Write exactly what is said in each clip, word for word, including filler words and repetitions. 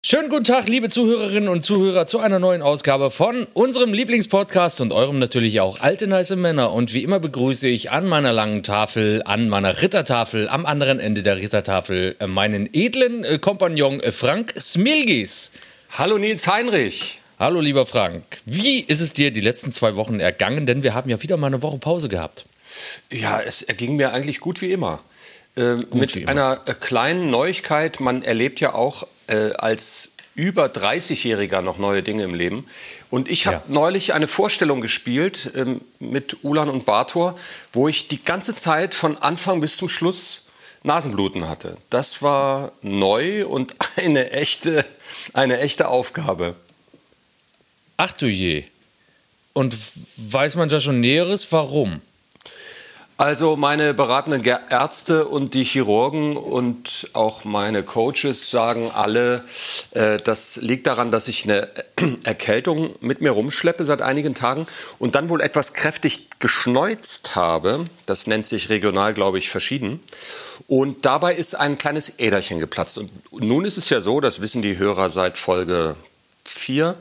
Schönen guten Tag, liebe Zuhörerinnen und Zuhörer, zu einer neuen Ausgabe von unserem Lieblingspodcast und eurem natürlich auch Alte Neiße Männer. Und wie immer begrüße ich an meiner langen Tafel, an meiner Rittertafel, am anderen Ende der Rittertafel meinen edlen äh, Kompagnon äh, Frank Smilgis. Hallo Nils Heinrich. Hallo lieber Frank, wie ist es dir die letzten zwei Wochen ergangen? Denn wir haben ja wieder mal eine Woche Pause gehabt. Ja, es erging mir eigentlich gut wie immer. Äh, gut mit wie immer. einer äh, kleinen Neuigkeit, man erlebt ja auch äh, als über dreißigjähriger noch neue Dinge im Leben. Und ich habe Ja. neulich eine Vorstellung gespielt ähm, mit Ulan und Bator, wo ich die ganze Zeit von Anfang bis zum Schluss Nasenbluten hatte. Das war neu und eine echte, eine echte Aufgabe. Ach du je. Und weiß man da schon Näheres? Warum? Also meine beratenden Ger- Ärzte und die Chirurgen und auch meine Coaches sagen alle, äh, das liegt daran, dass ich eine Erkältung mit mir rumschleppe seit einigen Tagen und dann wohl etwas kräftig geschneuzt habe. Das nennt sich regional, glaube ich, verschieden. Und dabei ist ein kleines Äderchen geplatzt. Und nun ist es ja so, das wissen die Hörer seit Folge vier,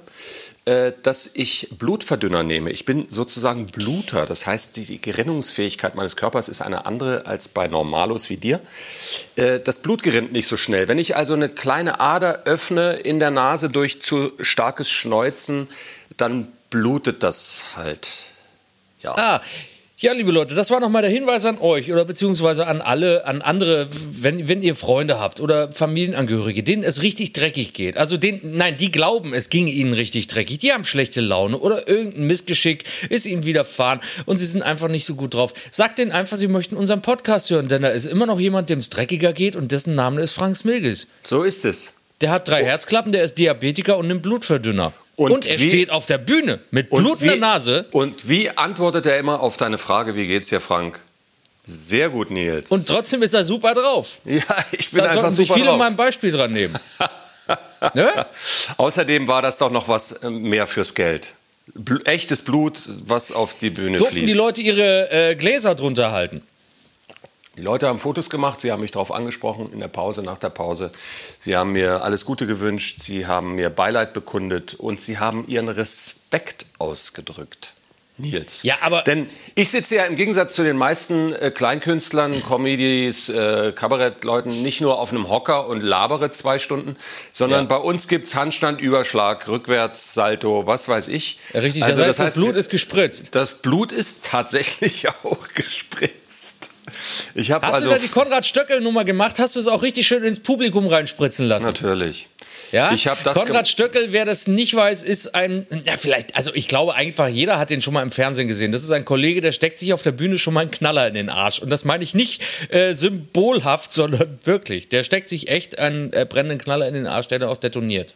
dass ich Blutverdünner nehme. Ich bin sozusagen Bluter. Das heißt, die Gerinnungsfähigkeit meines Körpers ist eine andere als bei Normalos wie dir. Das Blut gerinnt nicht so schnell. Wenn ich also eine kleine Ader öffne in der Nase durch zu starkes Schneuzen, dann blutet das halt. Ja. Ah, ja, liebe Leute, das war nochmal der Hinweis an euch oder beziehungsweise an alle, an andere, wenn, wenn ihr Freunde habt oder Familienangehörige, denen es richtig dreckig geht. Also den, nein, die glauben, es ging ihnen richtig dreckig. Die haben schlechte Laune oder irgendein Missgeschick ist ihnen widerfahren und sie sind einfach nicht so gut drauf. Sagt denen einfach, sie möchten unseren Podcast hören, denn da ist immer noch jemand, dem es dreckiger geht und dessen Name ist Frank Smilgis. So ist es. Der hat drei Herzklappen, der ist Diabetiker und nimmt Blutverdünner. Und, Und er wie- steht auf der Bühne mit Und blutender wie- Nase. Und wie antwortet er immer auf deine Frage, wie geht's dir, Frank? Sehr gut, Nils. Und trotzdem ist er super drauf. ja, ich bin Da einfach sollten sich super viele drauf. mal ein Beispiel dran nehmen. Ne? Außerdem war das doch noch was äh, mehr fürs Geld. Bl- echtes Blut, was auf die Bühne Durften fließt. die Leute ihre äh, Gläser drunter halten? Die Leute haben Fotos gemacht, sie haben mich darauf angesprochen in der Pause, nach der Pause. Sie haben mir alles Gute gewünscht, sie haben mir Beileid bekundet und sie haben ihren Respekt ausgedrückt. Nils. Ja, aber- Denn ich sitze ja im Gegensatz zu den meisten äh, Kleinkünstlern, Comedies, äh, Kabarettleuten nicht nur auf einem Hocker und labere zwei Stunden, sondern Ja. bei uns gibt's Handstand, Überschlag, Rückwärts, Salto, was weiß ich. Richtig, Also, das heißt, das Blut ist gespritzt. Das Blut ist tatsächlich auch gespritzt. Ich habe Hast also du da die Konrad-Stöckel-Nummer gemacht? Hast du es auch richtig schön ins Publikum reinspritzen lassen? natürlich. Ja? Ich hab das Konrad gem- Stöckel, wer das nicht weiß, ist ein, ja vielleicht, also ich glaube einfach, jeder hat den schon mal im Fernsehen gesehen. Das ist ein Kollege, der steckt sich auf der Bühne schon mal einen Knaller in den Arsch. Und das meine ich nicht äh, symbolhaft, sondern wirklich. Der steckt sich echt einen äh, brennenden Knaller in den Arsch, der dann auch detoniert.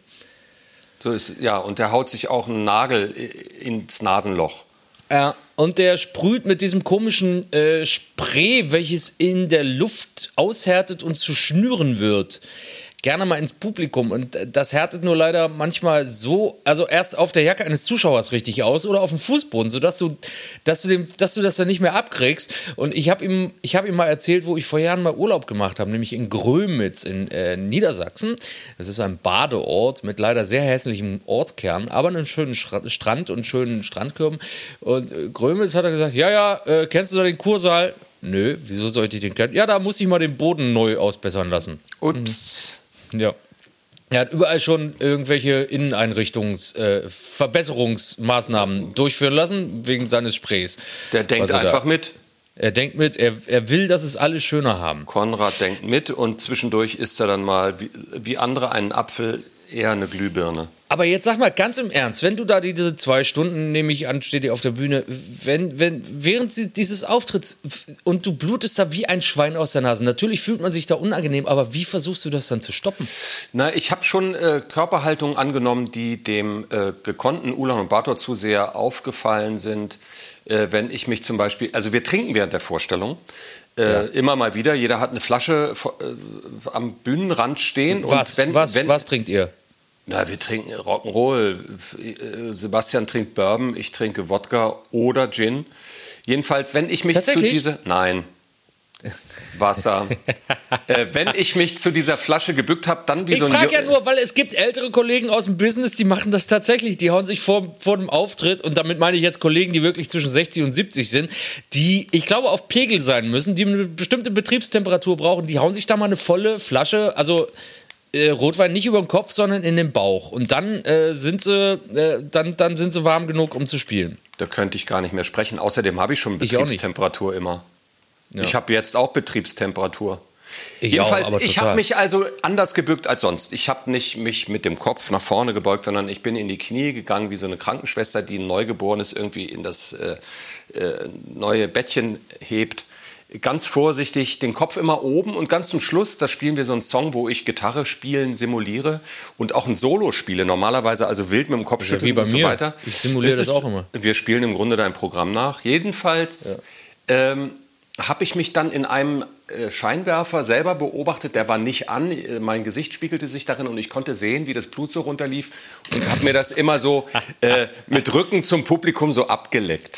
So ist, ja, und der haut sich auch einen Nagel ins Nasenloch. Ja, und der sprüht mit diesem komischen äh, Spray, welches in der Luft aushärtet und zu Schnüren wird, gerne mal ins Publikum. Und das härtet nur leider manchmal so, also erst auf der Jacke eines Zuschauers richtig aus oder auf dem Fußboden, sodass du, dass du, dem, dass du das dann nicht mehr abkriegst. Und ich habe ihm, ich hab ihm mal erzählt, wo ich vor Jahren mal Urlaub gemacht habe, nämlich in Grömitz in äh, Niedersachsen. Das ist ein Badeort mit leider sehr hässlichem Ortskern, aber einem schönen Schra- Strand und schönen Strandkörben. Und äh, Grömitz hat er gesagt, ja, ja, äh, kennst du da den Kursaal? Nö, wieso sollte ich den kennen? Ja, da muss ich mal den Boden neu ausbessern lassen. Ups. Ja. Er hat überall schon irgendwelche Inneneinrichtungs-, äh, Verbesserungsmaßnahmen durchführen lassen, wegen seines Sprays. Der denkt Was er da- einfach mit. Er denkt mit, er, er will, dass es alle schöner haben. Konrad denkt mit und zwischendurch isst er dann mal, wie, wie andere einen Apfel, eher eine Glühbirne. Aber jetzt sag mal ganz im Ernst, wenn du da diese zwei Stunden, nehme ich an, steht ihr auf der Bühne, wenn, wenn, während sie- dieses Auftritts und du blutest da wie ein Schwein aus der Nase, natürlich fühlt man sich da unangenehm, aber wie versuchst du das dann zu stoppen? Na, ich habe schon äh, Körperhaltungen angenommen, die dem äh, gekonnten Ulan und Bator zu sehr aufgefallen sind. Äh, wenn ich mich zum Beispiel, also wir trinken während der Vorstellung, äh, Ja. immer mal wieder. Jeder hat eine Flasche äh, am Bühnenrand stehen. Was, und wenn, was, wenn, was trinkt ihr? Na, wir trinken Rock'n'Roll. Äh, Sebastian trinkt Bourbon, ich trinke Wodka oder Gin. Jedenfalls, wenn ich mich zu Tatsächlich? dieser... Nein. Wasser. äh, wenn ich mich zu dieser Flasche gebückt habe, dann wie ich so ein... Ich frage ja nur, weil es gibt ältere Kollegen aus dem Business, die machen das tatsächlich. Die hauen sich vor, vor dem Auftritt, und damit meine ich jetzt Kollegen, die wirklich zwischen sechzig und siebzig sind, die, ich glaube, auf Pegel sein müssen, die eine bestimmte Betriebstemperatur brauchen, die hauen sich da mal eine volle Flasche, also äh, Rotwein nicht über den Kopf, sondern in den Bauch. Und dann, äh, sind sie, äh, dann, dann sind sie warm genug, um zu spielen. Da könnte ich gar nicht mehr sprechen. Außerdem habe ich schon Betriebstemperatur immer. Ja. Ich habe jetzt auch Betriebstemperatur. Ich Jedenfalls, auch, ich habe mich also anders gebückt als sonst. Ich habe nicht mich mit dem Kopf nach vorne gebeugt, sondern ich bin in die Knie gegangen wie so eine Krankenschwester, die ein Neugeborenes irgendwie in das äh, äh, neue Bettchen hebt. Ganz vorsichtig, den Kopf immer oben, und ganz zum Schluss, da spielen wir so einen Song, wo ich Gitarre spielen simuliere und auch ein Solo spiele. Normalerweise also wild mit dem Kopf schütteln, ja, wie bei und so mir. Weiter. Ich simuliere das ist, auch immer. Wir spielen im Grunde dein Programm nach. Jedenfalls... Ja. Ähm, habe ich mich dann in einem äh, Scheinwerfer selber beobachtet, der war nicht an, äh, mein Gesicht spiegelte sich darin und ich konnte sehen, wie das Blut so runterlief, und habe mir das immer so äh, mit Rücken zum Publikum so abgeleckt.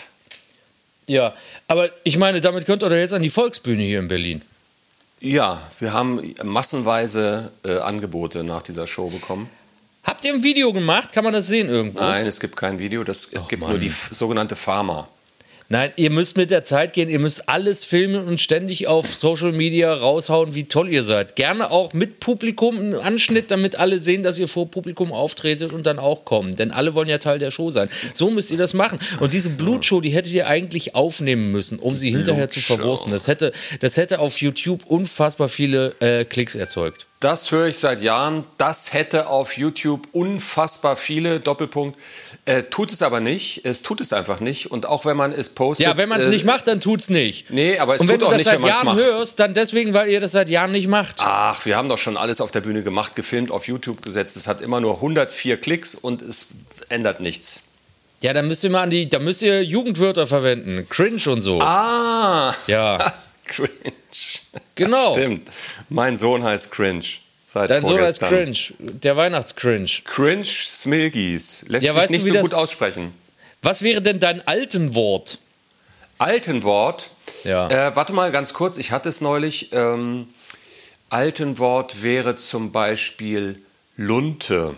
Ja, aber ich meine, damit könnt ihr doch jetzt an die Volksbühne hier in Berlin. Ja, wir haben massenweise äh, Angebote nach dieser Show bekommen. Habt ihr ein Video gemacht? Kann man das sehen irgendwo? Nein, es gibt kein Video, das, es Och, gibt Mann. nur die f- sogenannte Pharma. Nein, ihr müsst mit der Zeit gehen, ihr müsst alles filmen und ständig auf Social Media raushauen, wie toll ihr seid. Gerne auch mit Publikum, einen Anschnitt, damit alle sehen, dass ihr vor Publikum auftretet und dann auch kommen. Denn alle wollen ja Teil der Show sein. So müsst ihr das machen. Und diese Blutshow, die hättet ihr eigentlich aufnehmen müssen, um sie hinterher zu verwursten. Das hätte, das hätte auf YouTube unfassbar viele äh, Klicks erzeugt. Das höre ich seit Jahren. Das hätte auf YouTube unfassbar viele, Doppelpunkt. Äh, tut es aber nicht. Es tut es einfach nicht. Und auch wenn man es postet... Ja, wenn man es äh, nicht macht, dann tut es nicht. Nee, aber es tut auch nicht, wenn man es macht. Und wenn du das seit Jahren hörst, dann deswegen, weil ihr das seit Jahren nicht macht. Ach, wir haben doch schon alles auf der Bühne gemacht, gefilmt, auf YouTube gesetzt. Es hat immer nur hundertvier Klicks und es ändert nichts. Ja, dann müsst ihr mal an die... Da müsst ihr Jugendwörter verwenden. Cringe und so. Ah! Ja. Cringe. Genau. Stimmt. Mein Sohn heißt Cringe. Seit Dein vorgestern. Sohn heißt Cringe. Der Weihnachtscringe. Cringe Smilgis. Lässt ja, sich nicht du, so das, gut aussprechen. Was wäre denn dein Altenwort? Altenwort? Ja. Äh, warte mal ganz kurz. Ich hatte es neulich. Ähm, Altenwort wäre zum Beispiel Lunte.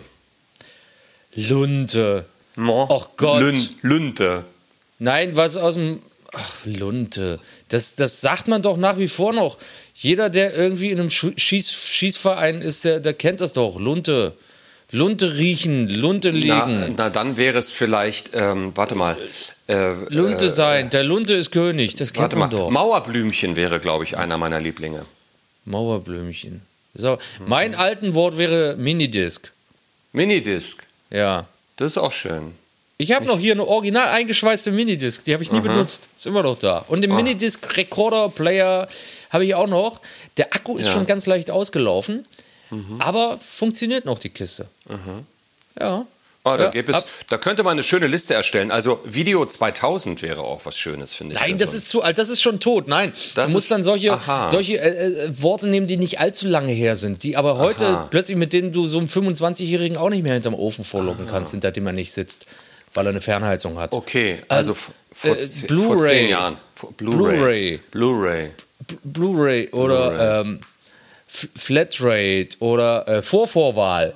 Lunte. No. Ach Gott. Lün, Lunte. Nein, was aus dem... Ach, Lunte. Das, das sagt man doch nach wie vor noch. Jeder, der irgendwie in einem Schieß, Schießverein ist, der, der kennt das doch. Lunte. Lunte riechen, Lunte legen. Na, na dann wäre es vielleicht, ähm, warte mal. Äh, Lunte äh, sein. Der Lunte ist König. Das kennt warte man mal. doch. Mauerblümchen wäre, glaube ich, einer meiner Lieblinge. Mauerblümchen. So, mein alten Wort wäre Minidisc. Minidisc? Ja. Das ist auch schön. Ich habe noch hier eine original eingeschweißte Minidisc, die habe ich nie Aha. benutzt. Ist immer noch da. Und den Minidisc-Recorder-Player habe ich auch noch. Der Akku ist ja. schon ganz leicht ausgelaufen, mhm. aber funktioniert noch die Kiste. Mhm. Ja. Oh, da, ja. gibt es, da könnte man eine schöne Liste erstellen. Also Video zweitausend wäre auch was Schönes, finde ich. Nein, das ist zu alt, das ist schon tot. Nein, das du musst ist, dann solche, solche äh, äh, Worte nehmen, die nicht allzu lange her sind, die aber heute aha. plötzlich, mit denen du so einen fünfundzwanzigjährigen auch nicht mehr hinterm Ofen vorlocken aha. kannst, hinter dem er nicht sitzt. Weil er eine Fernheizung hat. Okay, also vor, äh, z- Blu-ray. vor zehn Jahren. Blu-ray. Blu-ray. Blu-ray oder Blu-ray. Ähm, F- Flatrate oder äh, Vorvorwahl.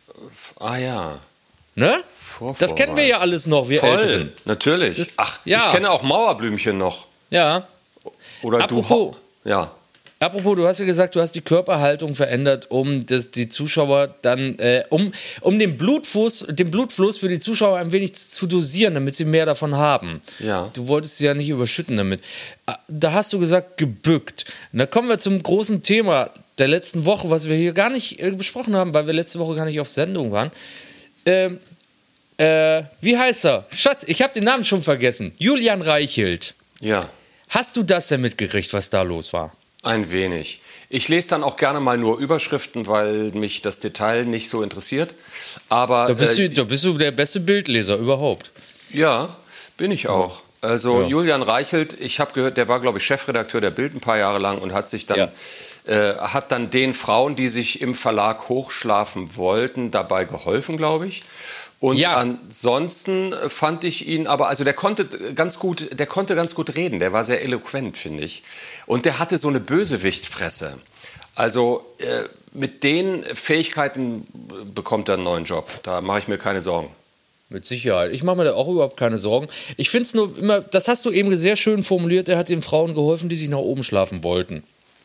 Ah ja. Ne? Das kennen wir ja alles noch, wir Toll, Älteren. Natürlich. Das, Ach, ja. ich kenne auch Mauerblümchen noch. Ja. Oder Apropos, du. Ja. Apropos, du hast ja gesagt, du hast die Körperhaltung verändert, um das, die Zuschauer dann, äh, um, um den Blutfluss, den Blutfluss für die Zuschauer ein wenig zu dosieren, damit sie mehr davon haben. Ja. Du wolltest sie ja nicht überschütten damit. Da hast du gesagt, gebückt. Und da kommen wir zum großen Thema der letzten Woche, was wir hier gar nicht äh, besprochen haben, weil wir letzte Woche gar nicht auf Sendung waren. Ähm, äh, wie heißt er? Schatz, ich habe den Namen schon vergessen. Julian Reichelt. Ja. Hast du das denn mitgekriegt, was da los war? Ein wenig. Ich lese dann auch gerne mal nur Überschriften, weil mich das Detail nicht so interessiert. Aber da bist, äh, du, da bist du der beste Bildleser überhaupt. Ja, bin ich auch. Also ja. Julian Reichelt, ich habe gehört, der war, glaube ich, Chefredakteur der Bild ein paar Jahre lang und hat sich dann ja. äh, hat dann den Frauen, die sich im Verlag hochschlafen wollten, dabei geholfen, glaube ich. Und ja. ansonsten fand ich ihn, aber also der konnte ganz gut, der konnte ganz gut reden. Der war sehr eloquent, finde ich. Und der hatte so eine Bösewichtfresse. Also äh, mit den Fähigkeiten bekommt er einen neuen Job. Da mache ich mir keine Sorgen. Mit Sicherheit. Ich mache mir da auch überhaupt keine Sorgen. Ich finde es nur immer, das hast du eben sehr schön formuliert, er hat den Frauen geholfen, die sich nach oben schlafen wollten.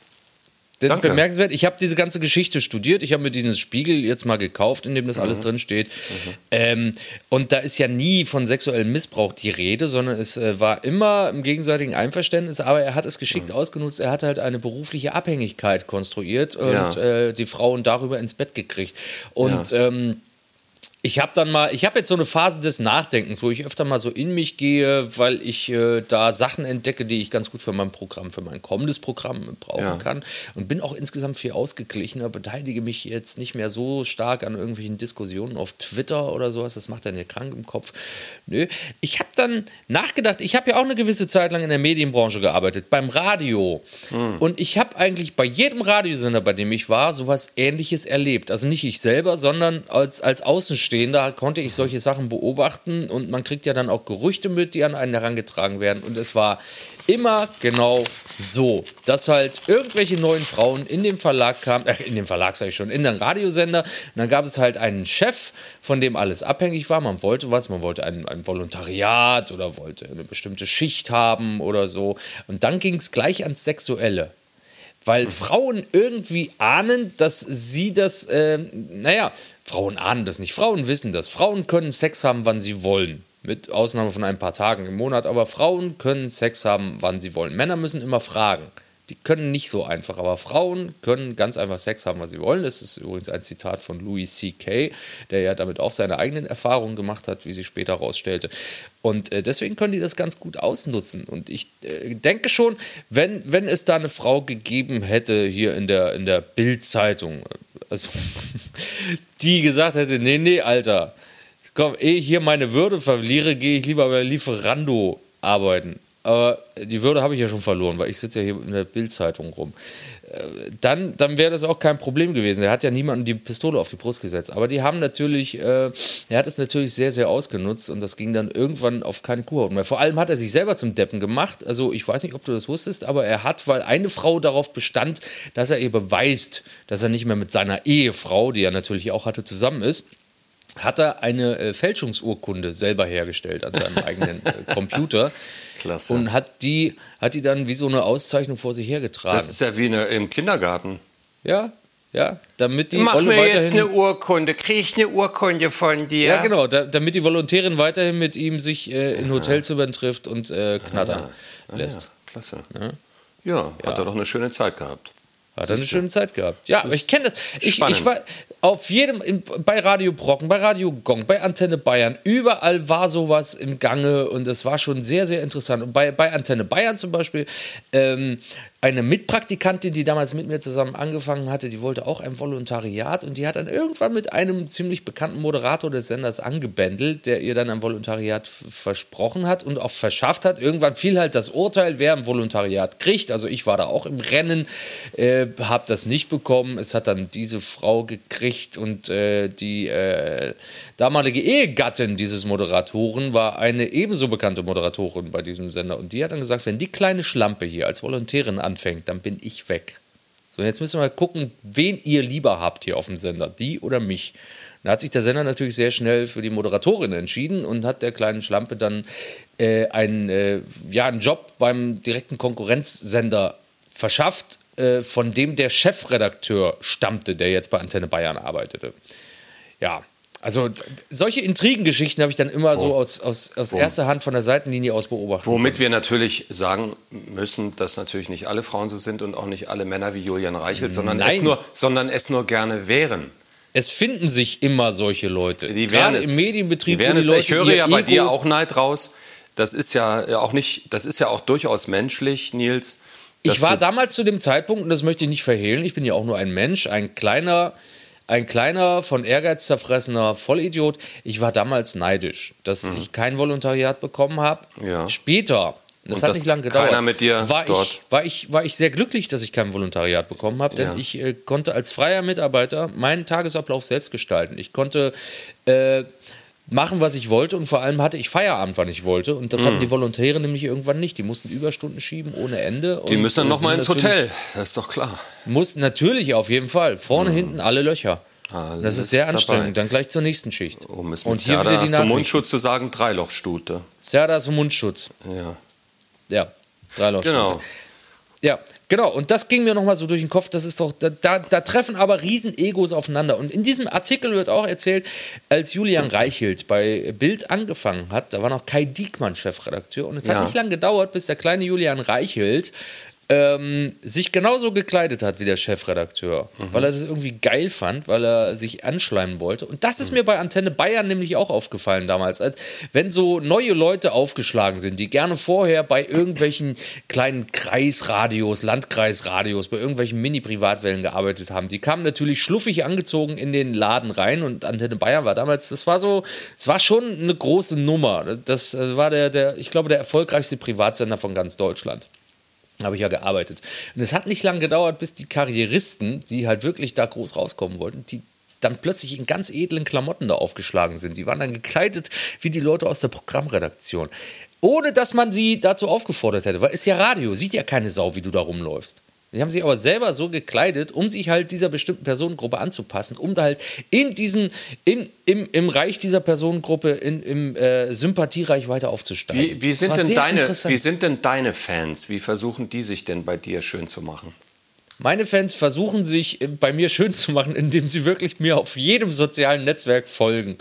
Das ist bemerkenswert. Ich habe diese ganze Geschichte studiert. Ich habe mir diesen Spiegel jetzt mal gekauft, in dem das mhm. alles drin steht. Mhm. Ähm, und da ist ja nie von sexuellem Missbrauch die Rede, sondern es äh, war immer im gegenseitigen Einverständnis. Aber er hat es geschickt mhm. ausgenutzt. Er hat halt eine berufliche Abhängigkeit konstruiert und ja. äh, die Frauen darüber ins Bett gekriegt. Und ja. ähm, ich habe dann mal, ich habe jetzt so eine Phase des Nachdenkens, wo ich öfter mal so in mich gehe, weil ich äh, da Sachen entdecke, die ich ganz gut für mein Programm, für mein kommendes Programm brauchen ja. kann und bin auch insgesamt viel ausgeglichener, beteilige mich jetzt nicht mehr so stark an irgendwelchen Diskussionen auf Twitter oder sowas, das macht dann ja krank im Kopf. Nö, ich habe dann nachgedacht, ich habe ja auch eine gewisse Zeit lang in der Medienbranche gearbeitet, beim Radio hm. und ich habe eigentlich bei jedem Radiosender, bei dem ich war, sowas Ähnliches erlebt, also nicht ich selber, sondern als, als Außenstehender Da konnte ich solche Sachen beobachten und man kriegt ja dann auch Gerüchte mit, die an einen herangetragen werden und es war immer genau so, dass halt irgendwelche neuen Frauen in den Verlag kamen, äh, in den Verlag sage ich schon, in den Radiosender und dann gab es halt einen Chef, von dem alles abhängig war, man wollte was, man wollte ein, ein Volontariat oder wollte eine bestimmte Schicht haben oder so und dann ging es gleich ans Sexuelle. Weil Frauen irgendwie ahnen, dass sie das, äh, naja, Frauen ahnen das nicht, Frauen wissen das. Frauen können Sex haben, wann sie wollen. Mit Ausnahme von ein paar Tagen im Monat. Aber Frauen können Sex haben, wann sie wollen. Männer müssen immer fragen. Die können nicht so einfach. Aber Frauen können ganz einfach Sex haben, wann sie wollen. Das ist übrigens ein Zitat von Louis C K, der ja damit auch seine eigenen Erfahrungen gemacht hat, wie sich später herausstellte. Und äh, deswegen können die das ganz gut ausnutzen. Und ich äh, denke schon, wenn, wenn es da eine Frau gegeben hätte hier in der, in der Bild-Zeitung, also, die gesagt hätte, nee, nee, Alter, komm, ehe ich hier meine Würde verliere, gehe ich lieber bei Lieferando arbeiten. Aber die Würde habe ich ja schon verloren, weil ich sitze ja hier in der Bild-Zeitung rum. Dann, dann wäre das auch kein Problem gewesen. Er hat ja niemandem die Pistole auf die Brust gesetzt. Aber die haben natürlich, äh, er hat es natürlich sehr, sehr ausgenutzt und das ging dann irgendwann auf keine Kuhhaut mehr. Vor allem hat er sich selber zum Deppen gemacht. Also ich weiß nicht, ob du das wusstest, aber er hat, weil eine Frau darauf bestand, dass er ihr beweist, dass er nicht mehr mit seiner Ehefrau, die er natürlich auch hatte, zusammen ist, hat er eine äh, Fälschungsurkunde selber hergestellt an seinem eigenen äh, Computer. Klasse. Und hat die, hat die dann wie so eine Auszeichnung vor sich hergetragen. Das ist ja wie eine, im Kindergarten. Ja, ja, damit die Mach Olle mir weiterhin, jetzt eine Urkunde, krieg ich eine Urkunde von dir? Ja, genau, da, damit die Volontärin weiterhin mit ihm sich äh, in Hotelzimmern trifft und äh, knattern ah, ja. lässt. Ja, klasse. Ja, ja hat ja. er doch eine schöne Zeit gehabt. Hat er eine schöne Zeit gehabt. Ja, aber ich kenne das. Ich, ich war auf jedem, in, bei Radio Brocken, bei Radio Gong, bei Antenne Bayern, überall war sowas im Gange und es war schon sehr, sehr interessant. Und bei, bei Antenne Bayern zum Beispiel, ähm, eine Mitpraktikantin, die damals mit mir zusammen angefangen hatte, die wollte auch ein Volontariat und die hat dann irgendwann mit einem ziemlich bekannten Moderator des Senders angebändelt, der ihr dann ein Volontariat f- versprochen hat und auch verschafft hat. Irgendwann fiel halt das Urteil, wer ein Volontariat kriegt. Also ich war da auch im Rennen, äh, habe das nicht bekommen. Es hat dann diese Frau gekriegt und äh, die äh, damalige Ehegattin dieses Moderatoren war eine ebenso bekannte Moderatorin bei diesem Sender und die hat dann gesagt, wenn die kleine Schlampe hier als Volontärin anfängt, dann bin ich weg. So, jetzt müssen wir mal gucken, wen ihr lieber habt hier auf dem Sender, die oder mich. Da hat sich der Sender natürlich sehr schnell für die Moderatorin entschieden und hat der kleinen Schlampe dann äh, einen, äh, ja, einen Job beim direkten Konkurrenzsender verschafft, äh, von dem der Chefredakteur stammte, der jetzt bei Antenne Bayern arbeitete. Ja, also solche Intrigengeschichten habe ich dann immer Wo? so aus, aus, aus erster Hand von der Seitenlinie aus beobachtet. Womit wir natürlich sagen müssen, dass natürlich nicht alle Frauen so sind und auch nicht alle Männer wie Julian Reichelt, sondern, es nur, sondern es nur gerne wären. Es finden sich immer solche Leute. Die Gerade es, im Medienbetrieb. Die wo die es, Leute ich höre ja bei Ego dir auch Neid raus. Das ist ja auch nicht, das ist ja auch durchaus menschlich, Nils. Ich war damals zu dem Zeitpunkt, und das möchte ich nicht verhehlen, ich bin ja auch nur ein Mensch, ein kleiner, ein kleiner, von Ehrgeiz zerfressener Vollidiot. Ich war damals neidisch, dass mhm. ich kein Volontariat bekommen habe. Ja. Später Das Und hat dass nicht lange gedauert. keiner mit dir war dort. Ich, war, ich, war ich sehr glücklich, dass ich kein Volontariat bekommen habe, denn Ja. ich äh, konnte als freier Mitarbeiter meinen Tagesablauf selbst gestalten. Ich konnte äh, machen, was ich wollte und vor allem hatte ich Feierabend, wann ich wollte. Und das Mhm. hatten die Volontäre nämlich irgendwann nicht. Die mussten Überstunden schieben ohne Ende. Die und, müssen dann äh, nochmal sind ins natürlich- Hotel, das ist doch klar. Mussten natürlich auf jeden Fall. Vorne, hinten alle Löcher. Alles das ist sehr dabei. anstrengend. Dann gleich zur nächsten Schicht. Um es und mit hier wieder Serda die zum Nachrichten. Mundschutz zu sagen, Dreilochstute. Serda zum Mundschutz. Ja. Ja, drei Loch. Genau. Ja, genau. Und das ging mir nochmal so durch den Kopf. Das ist doch, da, da, da treffen aber Riesen-Egos aufeinander. Und in diesem Artikel wird auch erzählt, als Julian Reichelt bei Bild angefangen hat, da war noch Kai Diekmann Chefredakteur. Und es Ja. hat nicht lange gedauert, bis der kleine Julian Reichelt ähm, sich genauso gekleidet hat wie der Chefredakteur, Mhm. weil er das irgendwie geil fand, weil er sich anschleimen wollte. Und das ist mir bei Antenne Bayern nämlich auch aufgefallen damals, als wenn so neue Leute aufgeschlagen sind, die gerne vorher bei irgendwelchen kleinen Kreisradios, Landkreisradios, bei irgendwelchen Mini-Privatwellen gearbeitet haben. Die kamen natürlich schluffig angezogen in den Laden rein und Antenne Bayern war damals, das war so, es war schon eine große Nummer. Das war der, der, ich glaube, der erfolgreichste Privatsender von ganz Deutschland. Habe ich ja gearbeitet. Und es hat nicht lange gedauert, bis die Karrieristen, die halt wirklich da groß rauskommen wollten, die dann plötzlich in ganz edlen Klamotten da aufgeschlagen sind. Die waren dann gekleidet wie die Leute aus der Programmredaktion. Ohne, dass man sie dazu aufgefordert hätte. Weil es ist ja Radio, sieht ja keine Sau, wie du da rumläufst. Die haben sich aber selber so gekleidet, um sich halt dieser bestimmten Personengruppe anzupassen, um da halt in diesen, in, im, im Reich dieser Personengruppe, in, im äh, Sympathiereich weiter aufzusteigen. Wie, wie, Das sind war denn sehr deine, interessant. wie sind denn deine Fans? Wie versuchen die sich denn bei dir schön zu machen? Meine Fans versuchen sich bei mir schön zu machen, indem sie wirklich mir auf jedem sozialen Netzwerk folgen.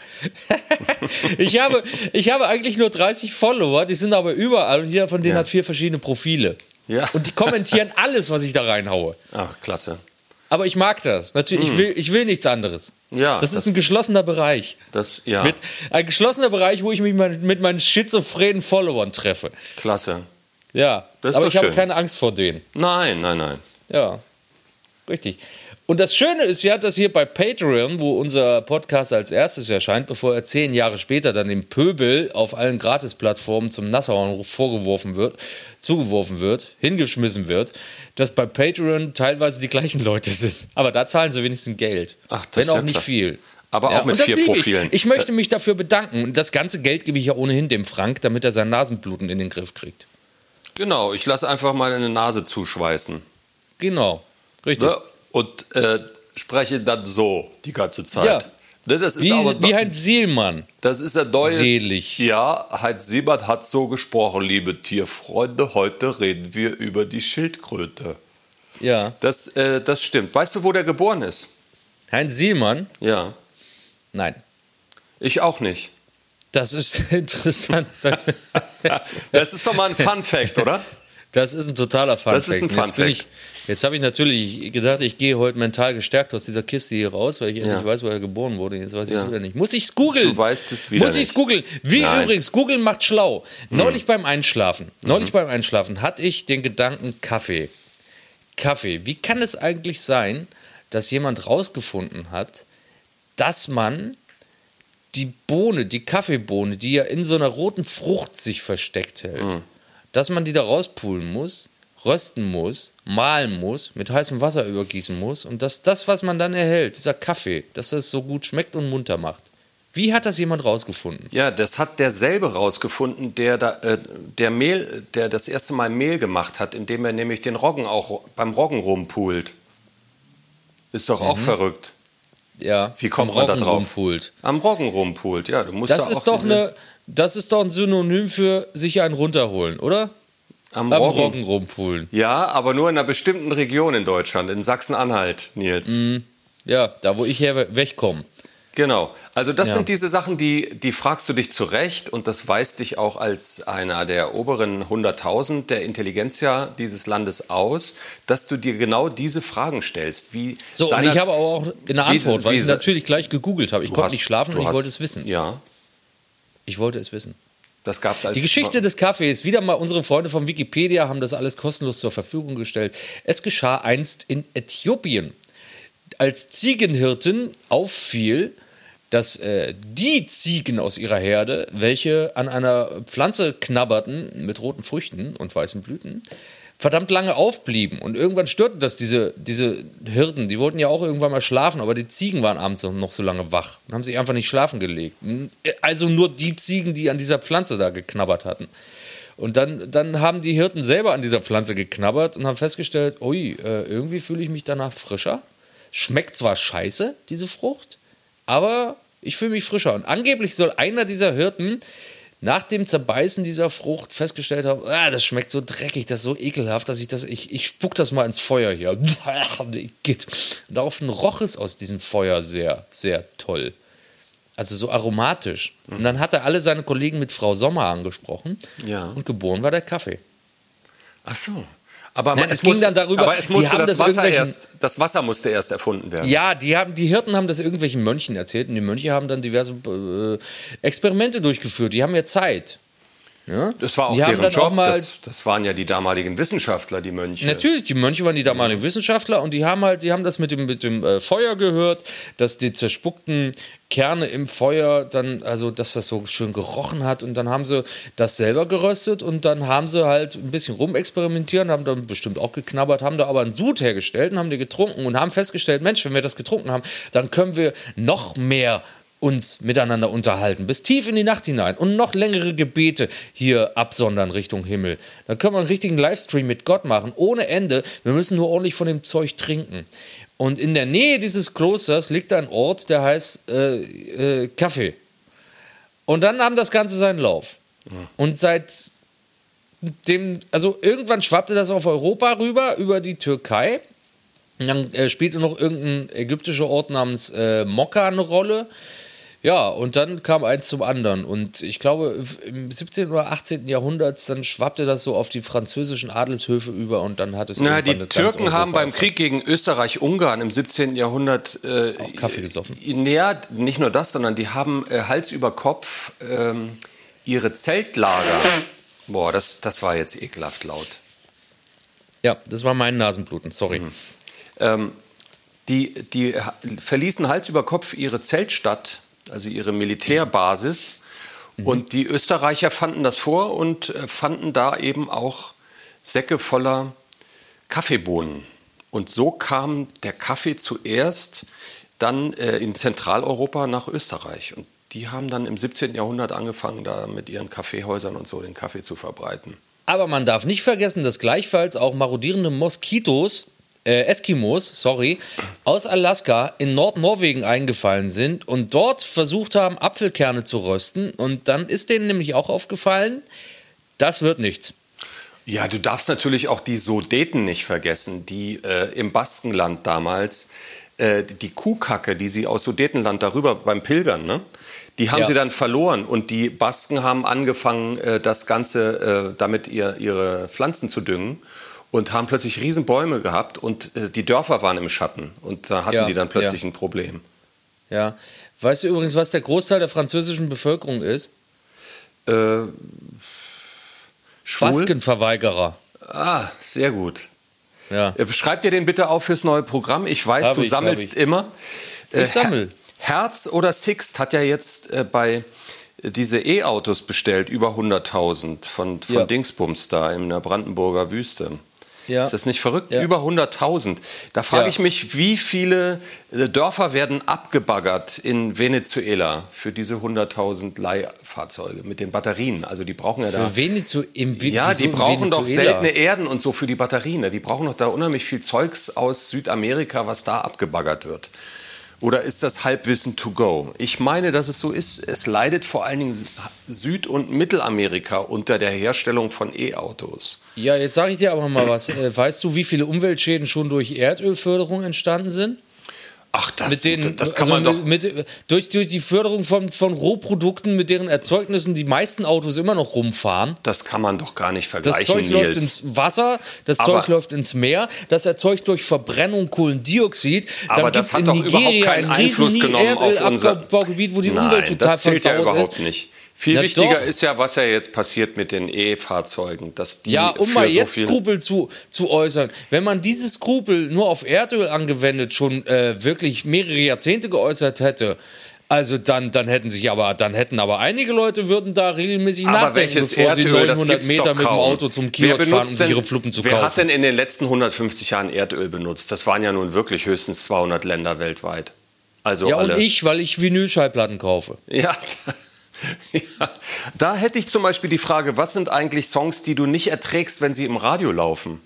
ich, habe, ich habe eigentlich nur dreißig Follower, die sind aber überall und jeder von denen Ja. hat vier verschiedene Profile. Ja. Und die kommentieren alles, was ich da reinhaue. Ach, klasse. Aber ich mag das. Natürlich, ich, will, ich will nichts anderes. Ja, das ist das- ein geschlossener Bereich. Das, ja, Mit, ein geschlossener Bereich, wo ich mich mit, mit meinen schizophrenen Followern treffe. klasse. Ja, Das ist aber doch ich habe schön. keine Angst vor denen. Nein, nein, nein. Ja, richtig. Und das Schöne ist ja, dass hier bei Patreon, wo unser Podcast als erstes erscheint, bevor er zehn Jahre später dann dem Pöbel auf allen Gratisplattformen zum Nassauern vorgeworfen wird, zugeworfen wird, hingeschmissen wird, dass bei Patreon teilweise die gleichen Leute sind. Aber da zahlen sie wenigstens Geld. Ach, das Wenn ist ja auch nicht klar. viel. Aber auch mit und das vier liebe Profilen. Ich. ich möchte mich dafür bedanken. Und das ganze Geld gebe ich ja ohnehin dem Frank, damit er sein Nasenbluten in den Griff kriegt. Genau, ich lasse einfach mal eine Nase zuschweißen. Genau. Richtig. Ne? Und äh, spreche dann so die ganze Zeit. Ja. Ne, das ist Wie, aber, wie Heinz Sielmann. das ist ein neues. Selig. Ja, Heinz Siebert hat so gesprochen, liebe Tierfreunde. Heute reden wir über die Schildkröte. Ja. Das, äh, das stimmt. Weißt du, wo der geboren ist? Heinz Sielmann? Ja, Nein. ich auch nicht. Das ist interessant. Das ist doch mal ein Fun-Fact, oder? Das ist ein totaler Fun Das ist ein Fact. Jetzt, bin Fun ich- jetzt habe ich natürlich gedacht, ich gehe heute mental gestärkt aus dieser Kiste hier raus, weil ich Ja. nicht weiß, wo er geboren wurde. Jetzt weiß ich Ja. es wieder nicht. Muss ich es googeln? Du weißt es wieder Muss ich es nicht. googeln? Wie Nein. übrigens, googeln macht schlau. Neulich beim Einschlafen, neulich beim Einschlafen hatte ich den Gedanken Kaffee. Kaffee. Wie kann es eigentlich sein, dass jemand rausgefunden hat, dass man die Bohne, die Kaffeebohne, die ja in so einer roten Frucht sich versteckt hält, dass man die da rauspulen muss, rösten muss, mahlen muss, mit heißem Wasser übergießen muss und dass das, was man dann erhält, dieser Kaffee, dass das so gut schmeckt und munter macht. Wie hat das jemand rausgefunden? Ja, das hat derselbe rausgefunden, der, da, äh, der, Mehl, der das erste Mal Mehl gemacht hat, indem er nämlich den Roggen auch beim Roggen rumpult. Ist doch auch verrückt. Ja, Wie kommt vom man da Roggen drauf? rumpult. Am Roggen rumpult, ja. Du musst Das da auch ist doch diese- eine, das ist doch ein Synonym für sich einen runterholen, oder? Am Am Roggen. Roggen rumpulen. Ja, aber nur in einer bestimmten Region in Deutschland, in Sachsen-Anhalt, Nils. Ja, da wo ich her wegkomme. Genau. Also das Ja. sind diese Sachen, die, die fragst du dich zurecht und das weist dich auch als einer der oberen hunderttausend der Intelligenzia dieses Landes aus, dass du dir genau diese Fragen stellst. Wie So, und seiner- ich habe aber auch eine Antwort, wie- weil wie- ich natürlich gleich gegoogelt habe. Ich Du konnte hast- nicht schlafen du und ich hast- wollte es wissen. Ja, Ich wollte es wissen. das gab es als... Die Geschichte des Kaffees, wieder mal unsere Freunde von Wikipedia haben das alles kostenlos zur Verfügung gestellt. Es geschah einst in Äthiopien. Als Ziegenhirten auffiel, dass äh, die Ziegen aus ihrer Herde, welche an einer Pflanze knabberten mit roten Früchten und weißen Blüten, verdammt lange aufblieben. Und irgendwann störte das diese, diese Hirten. Die wollten ja auch irgendwann mal schlafen, aber die Ziegen waren abends noch so lange wach und haben sich einfach nicht schlafen gelegt. Also nur die Ziegen, die an dieser Pflanze da geknabbert hatten. Und dann, dann haben die Hirten selber an dieser Pflanze geknabbert und haben festgestellt, ui, äh, irgendwie fühle ich mich danach frischer. Schmeckt zwar scheiße, diese Frucht, aber ich fühle mich frischer. Und angeblich soll einer dieser Hirten nach dem Zerbeißen dieser Frucht festgestellt haben, ah, das schmeckt so dreckig, das ist so ekelhaft, dass ich das, ich, ich spuck das mal ins Feuer hier. Und daraufhin roch es aus diesem Feuer sehr, sehr toll. Also so aromatisch. Und dann hat er alle seine Kollegen mit Frau Sommer angesprochen. Ja. Und geboren war der Kaffee. Ach so. Aber, Nein, es, es ging muss, dann darüber, aber es musste das, das Wasser erst, das Wasser musste erst erfunden werden. Ja, die, haben, die Hirten haben das irgendwelchen Mönchen erzählt und die Mönche haben dann diverse äh, Experimente durchgeführt. Die haben ja Zeit. Ja? Das war auch die deren Job. Auch mal, das, das waren ja die damaligen Wissenschaftler, die Mönche. Natürlich, die Mönche waren die damaligen Wissenschaftler und die haben halt, die haben das mit dem, mit dem äh, Feuer gehört, dass die zerspuckten Kerne im Feuer dann, also dass das so schön gerochen hat und dann haben sie das selber geröstet und dann haben sie halt ein bisschen rumexperimentiert, haben dann bestimmt auch geknabbert, haben da aber einen Sud hergestellt und haben die getrunken und haben festgestellt, Mensch, wenn wir das getrunken haben, dann können wir noch mehr uns miteinander unterhalten, bis tief in die Nacht hinein und noch längere Gebete hier absondern Richtung Himmel. Dann können wir einen richtigen Livestream mit Gott machen, ohne Ende. Wir müssen nur ordentlich von dem Zeug trinken. Und in der Nähe dieses Klosters liegt ein Ort, der heißt äh, äh, Kaffee. Und dann nahm das Ganze seinen Lauf. Ja. Und seit dem, also irgendwann schwappte das auf Europa rüber, über die Türkei. Und dann äh, spielte noch irgendein ägyptischer Ort namens äh, Mokka eine Rolle. Ja, und dann kam eins zum anderen. Und ich glaube, im siebzehnten oder achtzehnten Jahrhundert, dann schwappte das so auf die französischen Adelshöfe über und dann hat es... Na, die Türken haben beim Krieg gegen Österreich-Ungarn im siebzehnten Jahrhundert... Äh, auch Kaffee gesoffen? Naja, nicht nur das, sondern die haben äh, Hals über Kopf ähm, ihre Zeltlager... Boah, das, das war jetzt ekelhaft laut. Ja, das war mein Nasenbluten, sorry. Mhm. Ähm, die, die verließen Hals über Kopf ihre Zeltstadt, also ihre Militärbasis. Mhm. Und die Österreicher fanden das vor und äh, fanden da eben auch Säcke voller Kaffeebohnen. Und so kam der Kaffee zuerst dann äh, in Zentraleuropa nach Österreich. Und die haben dann im siebzehnten Jahrhundert angefangen, da mit ihren Kaffeehäusern und so den Kaffee zu verbreiten. Aber man darf nicht vergessen, dass gleichfalls auch marodierende Moskitos, Äh, Eskimos, sorry, aus Alaska in Nordnorwegen eingefallen sind und dort versucht haben, Apfelkerne zu rösten. Und dann ist denen nämlich auch aufgefallen, das wird nichts. Ja, du darfst natürlich auch die Sudeten nicht vergessen, die äh, im Baskenland damals äh, die Kuhkacke, die sie aus Sudetenland darüber beim Pilgern, ne? Die haben ja. sie dann verloren und die Basken haben angefangen, äh, das Ganze äh, damit ihr, ihre Pflanzen zu düngen. Und haben plötzlich Riesenbäume gehabt und äh, die Dörfer waren im Schatten. Und da hatten ja, die dann plötzlich ja. ein Problem. Ja. Weißt du übrigens, was der Großteil der französischen Bevölkerung ist? Äh, schwul? Baskenverweigerer. Ah, sehr gut. Ja. Äh, schreib dir den bitte auf fürs neue Programm. Ich weiß, hab du ich, sammelst immer. Äh, ich sammel. Herz oder Sixt hat ja jetzt äh, bei diese E-Autos bestellt, über hunderttausend von, von ja. Dingsbums da in der Brandenburger Wüste. Ja. Ist das nicht verrückt? Ja. Über hunderttausend. Da frage ja. ich mich, wie viele Dörfer werden abgebaggert in Venezuela für diese hunderttausend Leihfahrzeuge mit den Batterien? Also die brauchen ja für da... Venezu im ja, die brauchen Venezuela? Doch seltene Erden und so für die Batterien. Die brauchen doch da unheimlich viel Zeugs aus Südamerika, was da abgebaggert wird. Oder ist das Halbwissen to go? Ich meine, dass es so ist. Es leidet vor allen Dingen Süd- und Mittelamerika unter der Herstellung von E-Autos. Ja, jetzt sage ich dir aber mal was. Weißt du, wie viele Umweltschäden schon durch Erdölförderung entstanden sind? Ach, das, mit denen, das kann also man mit, doch... Mit, durch, durch die Förderung von, von Rohprodukten, mit deren Erzeugnissen die meisten Autos immer noch rumfahren. Das kann man doch gar nicht vergleichen, Das Zeug Nils. läuft ins Wasser, das aber, Zeug läuft ins Meer, das erzeugt durch Verbrennung Kohlendioxid. Aber Dann das hat in doch Nigeria überhaupt keinen Einfluss genommen auf unser... Erdölabgebiet, wo die Nein, Umwelt total das zählt ja überhaupt ist. nicht. Viel Na wichtiger doch. ist ja, was ja jetzt passiert mit den E-Fahrzeugen. Dass die ja, um für mal so jetzt viel Skrupel zu, zu äußern. Wenn man diese Skrupel nur auf Erdöl angewendet schon äh, wirklich mehrere Jahrzehnte geäußert hätte, Also dann, dann hätten sich aber, dann hätten aber einige Leute würden da regelmäßig aber nachdenken, welches bevor sie Erdöl, das neunhundert gibt's Meter doch mit dem kaum. Auto zum Wer Kiosk fahren, benutzt um sich denn- ihre Fluppen zu Wer kaufen. hat denn in den letzten hundertfünfzig Jahren Erdöl benutzt? Das waren ja nun wirklich höchstens zweihundert Länder weltweit. Also Ja, alle. und ich, weil ich Vinylschallplatten kaufe. Ja. Ja. Da hätte ich zum Beispiel die Frage, was sind eigentlich Songs, die du nicht erträgst, wenn sie im Radio laufen?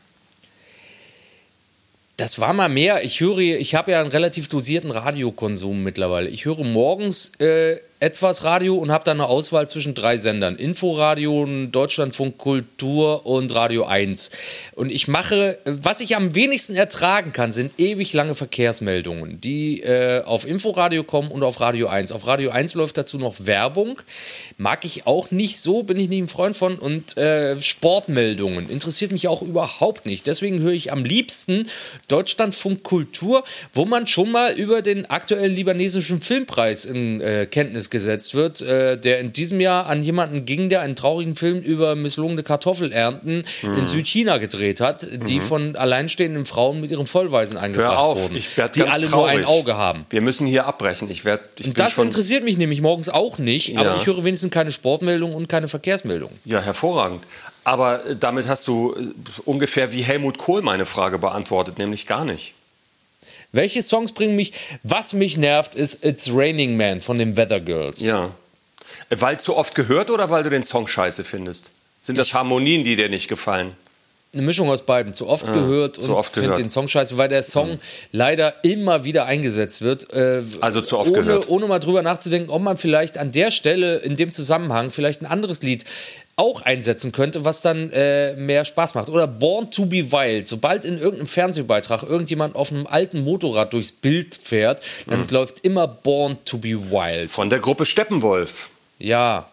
Das war mal mehr. Ich höre, ich habe ja einen relativ dosierten Radiokonsum mittlerweile. Ich höre morgens äh, etwas Radio und habe dann eine Auswahl zwischen drei Sendern. Inforadio, Deutschlandfunk Kultur und Radio eins. Und ich mache, was ich am wenigsten ertragen kann, sind ewig lange Verkehrsmeldungen, die äh, auf Inforadio kommen und auf Radio eins. Auf Radio eins läuft dazu noch Werbung. Mag ich auch nicht so, bin ich nicht ein Freund von. Und äh, Sportmeldungen interessiert mich auch überhaupt nicht. Deswegen höre ich am liebsten Deutschlandfunk Kultur, wo man schon mal über den aktuellen libanesischen Filmpreis in äh, Kenntnis gesetzt wird, äh, der in diesem Jahr an jemanden ging, der einen traurigen Film über misslungene Kartoffelernten Mhm. in Südchina gedreht hat, die von alleinstehenden Frauen mit ihren Vollweisen eingebracht Hör auf, wurden, ich werde die ganz alle traurig. nur ein Auge haben. Wir müssen hier abbrechen. Ich werd, ich Und bin das schon, interessiert mich nämlich morgens auch nicht, aber Ja. ich höre wenigstens keine Sportmeldungen und keine Verkehrsmeldungen. Ja, hervorragend. Aber äh, damit hast du äh, ungefähr wie Helmut Kohl meine Frage beantwortet, nämlich gar nicht. Welche Songs bringen mich? Was mich nervt, ist It's Raining Man von den Weather Girls. Ja. Äh, Weil zu oft gehört oder weil du den Song scheiße findest? Sind das Harmonien, die dir nicht gefallen? Eine Mischung aus beiden. Zu oft gehört zu und oft ich finde gehört. den Song scheiße, weil der Song leider immer wieder eingesetzt wird. Äh, Also zu oft ohne, gehört. Ohne mal drüber nachzudenken, ob man vielleicht an der Stelle, in dem Zusammenhang, vielleicht ein anderes Lied auch einsetzen könnte, was dann äh, mehr Spaß macht. Oder Born to be Wild. Sobald in irgendeinem Fernsehbeitrag irgendjemand auf einem alten Motorrad durchs Bild fährt, dann Mhm. läuft immer Born to be Wild. Von der Gruppe Steppenwolf. Ja.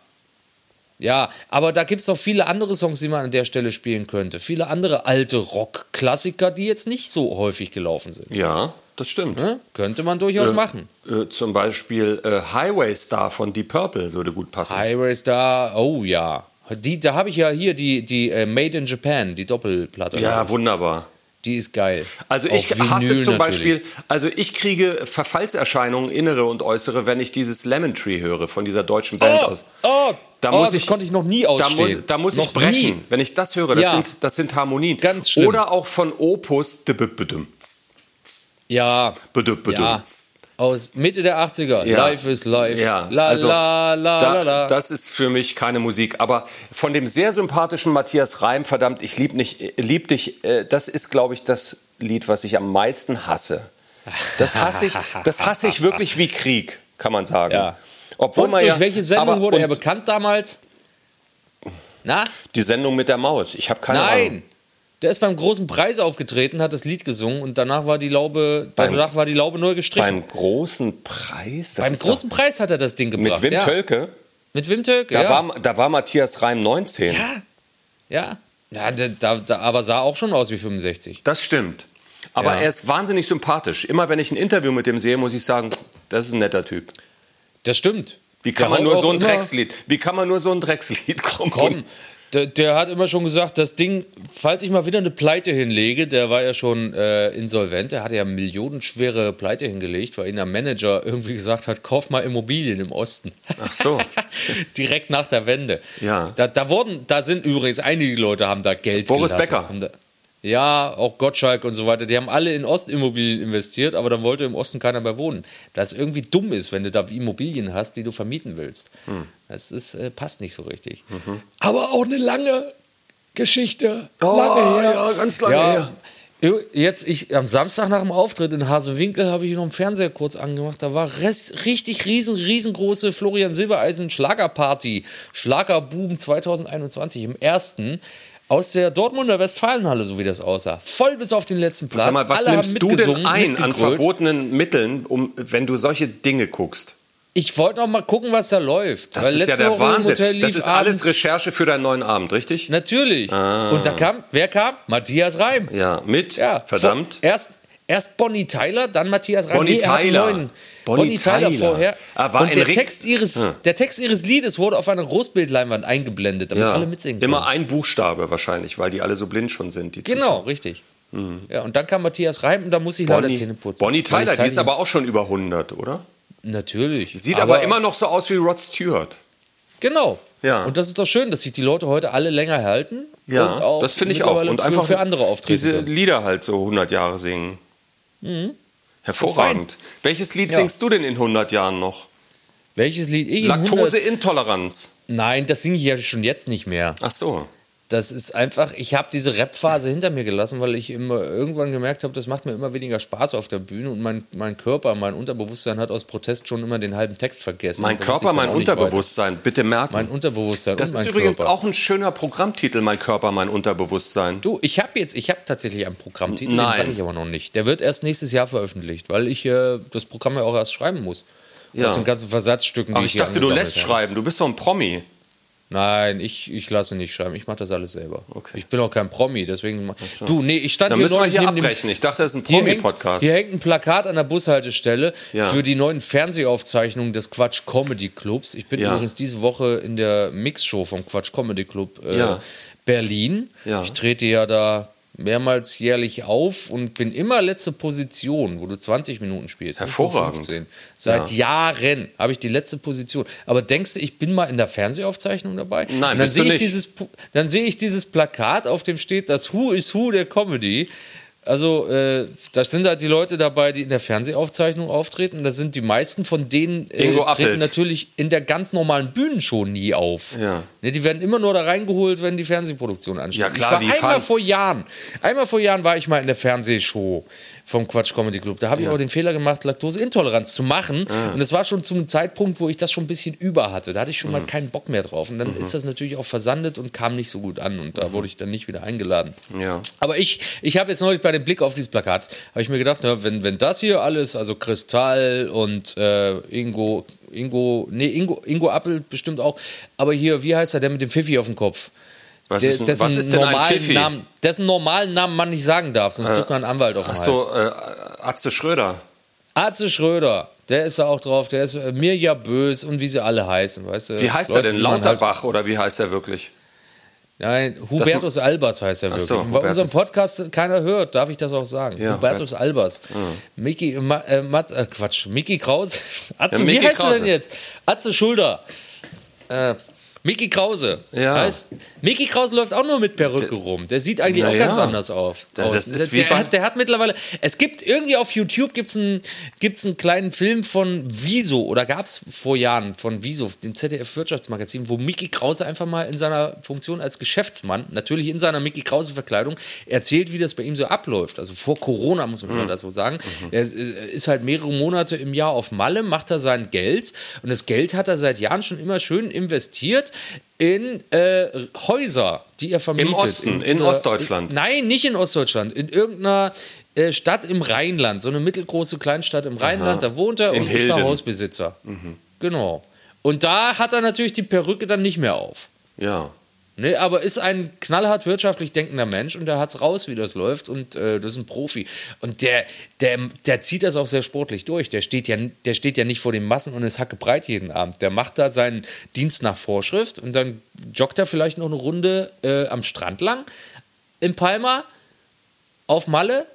Ja, aber da gibt es noch viele andere Songs, die man an der Stelle spielen könnte. Viele andere alte Rock-Klassiker, die jetzt nicht so häufig gelaufen sind. Ja, das stimmt. Ne? Könnte man durchaus Äh, machen. Äh, zum Beispiel äh, Highway Star von Deep Purple würde gut passen. Highway Star, oh ja. Die, da habe ich ja hier die, die äh, Made in Japan, die Doppelplatte. Ja, wunderbar. Die ist geil. Also Auf ich Vinyl hasse zum natürlich. Beispiel, also ich kriege Verfallserscheinungen, innere und äußere, wenn ich dieses Lemon Tree höre von dieser deutschen Band Oh, aus. oh, Da oh, muss das ich, konnte ich noch nie Da ausstehen. muss, da muss Noch ich brechen, nie. wenn ich das höre. Das, Ja. sind, das sind Harmonien. Ganz schlimm. Oder auch von Opus. debüdbedüm, Ja, bedübbedüm. ja. Aus Mitte der achtziger. Ja. Life is life. Ja, La, also la, la, da, la, la. das ist für mich keine Musik. Aber von dem sehr sympathischen Matthias Reim, verdammt, ich lieb, nicht, äh, lieb dich, äh, das ist, glaube ich, das Lied, was ich am meisten hasse. Das hasse ich, das hasse ich wirklich wie Krieg, kann man sagen. Ja. Obwohl Und man durch ja, welche Sendung aber, wurde er und bekannt damals? Na? Die Sendung mit der Maus. Ich habe keine Nein. Ahnung. Der ist beim großen Preis aufgetreten, hat das Lied gesungen und danach war die Laube, Beim- danach war die Laube neu gestrichen. Beim großen Preis? Das Beim ist großen Preis hat er das Ding doch, gebracht. mit Wim ja. Tölke? Mit Wim Tölke, Da, ja. war, da war Matthias Reim neunzehn. ja. Ja. Ja, da, da, da, aber sah auch schon aus wie fünfundsechzig. Das stimmt. Aber Ja. er ist wahnsinnig sympathisch. Immer wenn ich ein Interview mit dem sehe, muss ich sagen, das ist ein netter Typ. Das stimmt. Wie kann Der man haut nur so auch ein immer- Dreckslied? Wie kann man nur so ein Dreckslied kommen? Komm, der, der hat immer schon gesagt, das Ding, falls ich mal wieder eine Pleite hinlege, der war ja schon äh, insolvent, der hatte ja millionenschwere Pleite hingelegt, weil ihn der Manager irgendwie gesagt hat, kauf mal Immobilien im Osten. Ach so. Direkt nach der Wende. Ja. Da, da wurden, da sind übrigens einige Leute haben da Geld Boris gelassen. Becker. Haben da, ja, auch Gottschalk und so weiter. Die haben alle in Ostimmobilien investiert, aber dann wollte im Osten keiner mehr wohnen. Das irgendwie dumm ist, wenn du da Immobilien hast, die du vermieten willst. Hm. Das ist, äh, passt nicht so richtig. Aber auch eine lange Geschichte. Oh, lange her. ja, ganz lange her. Jetzt, ich, am Samstag nach dem Auftritt in Hasewinkel habe ich noch einen Fernseher kurz angemacht. Da war res, richtig riesen, riesengroße Florian Silbereisen Schlagerparty. Schlagerboom zwanzig einundzwanzig im ersten. Aus der Dortmunder Westfalenhalle, so wie das aussah. Voll bis auf den letzten Platz. Sag mal, was Alle haben nimmst du denn mitgesungen, ein an mitgegrölt. verbotenen Mitteln, um, wenn du solche Dinge guckst? Ich wollte noch mal gucken, was da läuft. Das Weil ist ja letzte der Woche im Wahnsinn. Hotel Das lief ist alles abends- Recherche für deinen neuen Abend, richtig? Natürlich. Und da kam, wer kam? Matthias Reim. Ja, mit? Ja, Verdammt. Vor, erst, erst Bonnie Tyler, dann Matthias Reim. Bonnie er hat einen Tyler. neuen- Bonnie Bonnie Tyler Tyler. vorher. Ah, war Und der Enric- Text, ihres, Ja. der Text ihres Liedes wurde auf einer Großbildleinwand eingeblendet, damit Ja. alle mitsingen können. Immer ein Buchstabe wahrscheinlich, weil die alle so blind schon sind. Die Genau, Zuschauer. richtig. Ja, und dann kam Matthias Reim und da muss ich leider Bonnie, Zähne putzen. Bonnie Weil ich Tyler, die ist Teil aber auch schon über hundert, oder? Natürlich. Sieht aber, aber immer noch so aus wie Rod Stewart. Genau. Ja. Und das ist doch schön, dass sich die Leute heute alle länger halten. Ja, und auch das finde ich auch. Und für, einfach für andere auftreten diese können. Lieder halt so hundert Jahre singen. Mhm. Hervorragend. Welches Lied ja. singst du denn in hundert Jahren noch? Welches Lied? Ich Laktoseintoleranz. Nein, das singe ich ja schon jetzt nicht mehr. Ach so. Das ist einfach, ich habe diese Rap-Phase hinter mir gelassen, weil ich immer irgendwann gemerkt habe, das macht mir immer weniger Spaß auf der Bühne und mein, mein Körper, mein Unterbewusstsein hat aus Protest schon immer den halben Text vergessen. Mein Körper, mein Unterbewusstsein, bitte merken. Mein Unterbewusstsein Das und mein ist übrigens Körper. auch ein schöner Programmtitel, mein Körper, mein Unterbewusstsein. Du, ich habe jetzt, ich habe tatsächlich einen Programmtitel, Nein. den sage ich aber noch nicht. Der wird erst nächstes Jahr veröffentlicht, weil ich äh, das Programm ja auch erst schreiben muss. Ja. Aus den ganzen Versatzstücken, die Ach, ich ich dachte, du lässt habe. schreiben, du bist doch ein Promi. Nein, ich, ich lasse nicht schreiben. Ich mache das alles selber. Okay. Ich bin auch kein Promi, deswegen. So. Du, nee, ich stand Dann hier müssen wir hier neben dem- abbrechen. Ich dachte, das ist ein Hier hängt, Promi-Podcast. hier hängt ein Plakat an der Bushaltestelle Ja. für die neuen Fernsehaufzeichnungen des Quatsch Comedy Clubs. Ich bin Ja. übrigens diese Woche in der Mixshow vom Quatsch Comedy Club äh, Ja. Berlin. Ja. Ich trete ja da mehrmals jährlich auf und bin immer letzte Position, wo du zwanzig Minuten spielst. Hervorragend. fünfzehn. Seit Jahren habe ich die letzte Position. Aber denkst du, ich bin mal in der Fernsehaufzeichnung dabei? Nein, und dann bist du sehe ich nicht. dieses, dann sehe ich dieses Plakat, auf dem steht, das Who is Who der Comedy. Also, äh, da sind halt die Leute dabei, die in der Fernsehaufzeichnung auftreten. Das sind die meisten von denen, äh, Ingo treten Appelt. natürlich in der ganz normalen Bühnenshow nie auf. Ja. Ne, die werden immer nur da reingeholt, wenn die Fernsehproduktion ansteht. Ja, klar, ich war die einmal fahren- vor Jahren, einmal vor Jahren war ich mal in der Fernsehshow vom Quatsch Comedy Club. Da habe ich auch den Fehler gemacht, Laktoseintoleranz zu machen. Und das war schon zum Zeitpunkt, wo ich das schon ein bisschen über hatte. Da hatte ich schon mal keinen Bock mehr drauf. Und dann ist das natürlich auch versandet und kam nicht so gut an. Und da wurde ich dann nicht wieder eingeladen. Ja. Aber ich, ich habe jetzt neulich bei dem Blick auf dieses Plakat, habe ich mir gedacht, na, wenn, wenn das hier alles, also Kristall und äh, Ingo, Ingo, nee, Ingo, Ingo Appelt bestimmt auch, aber hier, wie heißt er, der mit dem Pfiffi auf dem Kopf? Was Der, ist, ein- dessen, was ist denn ein normalen Pfiffi? Namen, dessen normalen Namen man nicht sagen darf, sonst kriegt man einen Anwalt auf den Ach Hals. so, äh, Atze Schröder. Arze Schröder, der ist da auch drauf, der ist äh, mir ja bös und wie sie alle heißen, weißt du? Wie heißt Leute, er denn? die man halt- Lauterbach oder wie heißt er wirklich? Nein, Hubertus Albers heißt er Ach wirklich. so, Und bei Hubertus. unserem Podcast keiner hört, darf ich das auch sagen. Ja, Hubertus Albers. Mickey, Ma, äh, Mats, äh, Quatsch, Mickey Krause. Atze, Ja, wie Mickey heißt er Krause. denn jetzt? Atze Schulter. Äh, Mickey Krause. Ja. Heißt, Mickey Krause läuft auch nur mit Perücke rum. Der sieht eigentlich Na auch ja. ganz anders auf, Das- aus. das ist der, wie der, bei- hat, der hat mittlerweile, es gibt irgendwie auf YouTube gibt's einen, gibt's einen kleinen Film von Wieso, oder gab es vor Jahren von Wieso, dem Z D F-Wirtschaftsmagazin, wo Mickey Krause einfach mal in seiner Funktion als Geschäftsmann, natürlich in seiner Mickey Krause-Verkleidung, erzählt, wie das bei ihm so abläuft. Also vor Corona, muss man Mhm. mal dazu sagen. Er äh, ist halt mehrere Monate im Jahr auf Malle, macht er sein Geld und das Geld hat er seit Jahren schon immer schön investiert in äh, Häuser, die er vermietet. Im Osten, in Ostdeutschland. In, nein, nicht in Ostdeutschland, in irgendeiner äh, Stadt im Rheinland, so eine mittelgroße Kleinstadt im Rheinland, da wohnt er In und ist da Hilden. Hausbesitzer. Genau. Und da hat er natürlich die Perücke dann nicht mehr auf. Ja. Ne, aber ist ein knallhart wirtschaftlich denkender Mensch und der hat's raus, wie das läuft und äh, das ist ein Profi. Und der, der, der zieht das auch sehr sportlich durch. Der steht ja, der steht ja nicht vor den Massen und ist hackebreit jeden Abend. Der macht da seinen Dienst nach Vorschrift und dann joggt er vielleicht noch eine Runde äh, am Strand lang in Palma auf Malle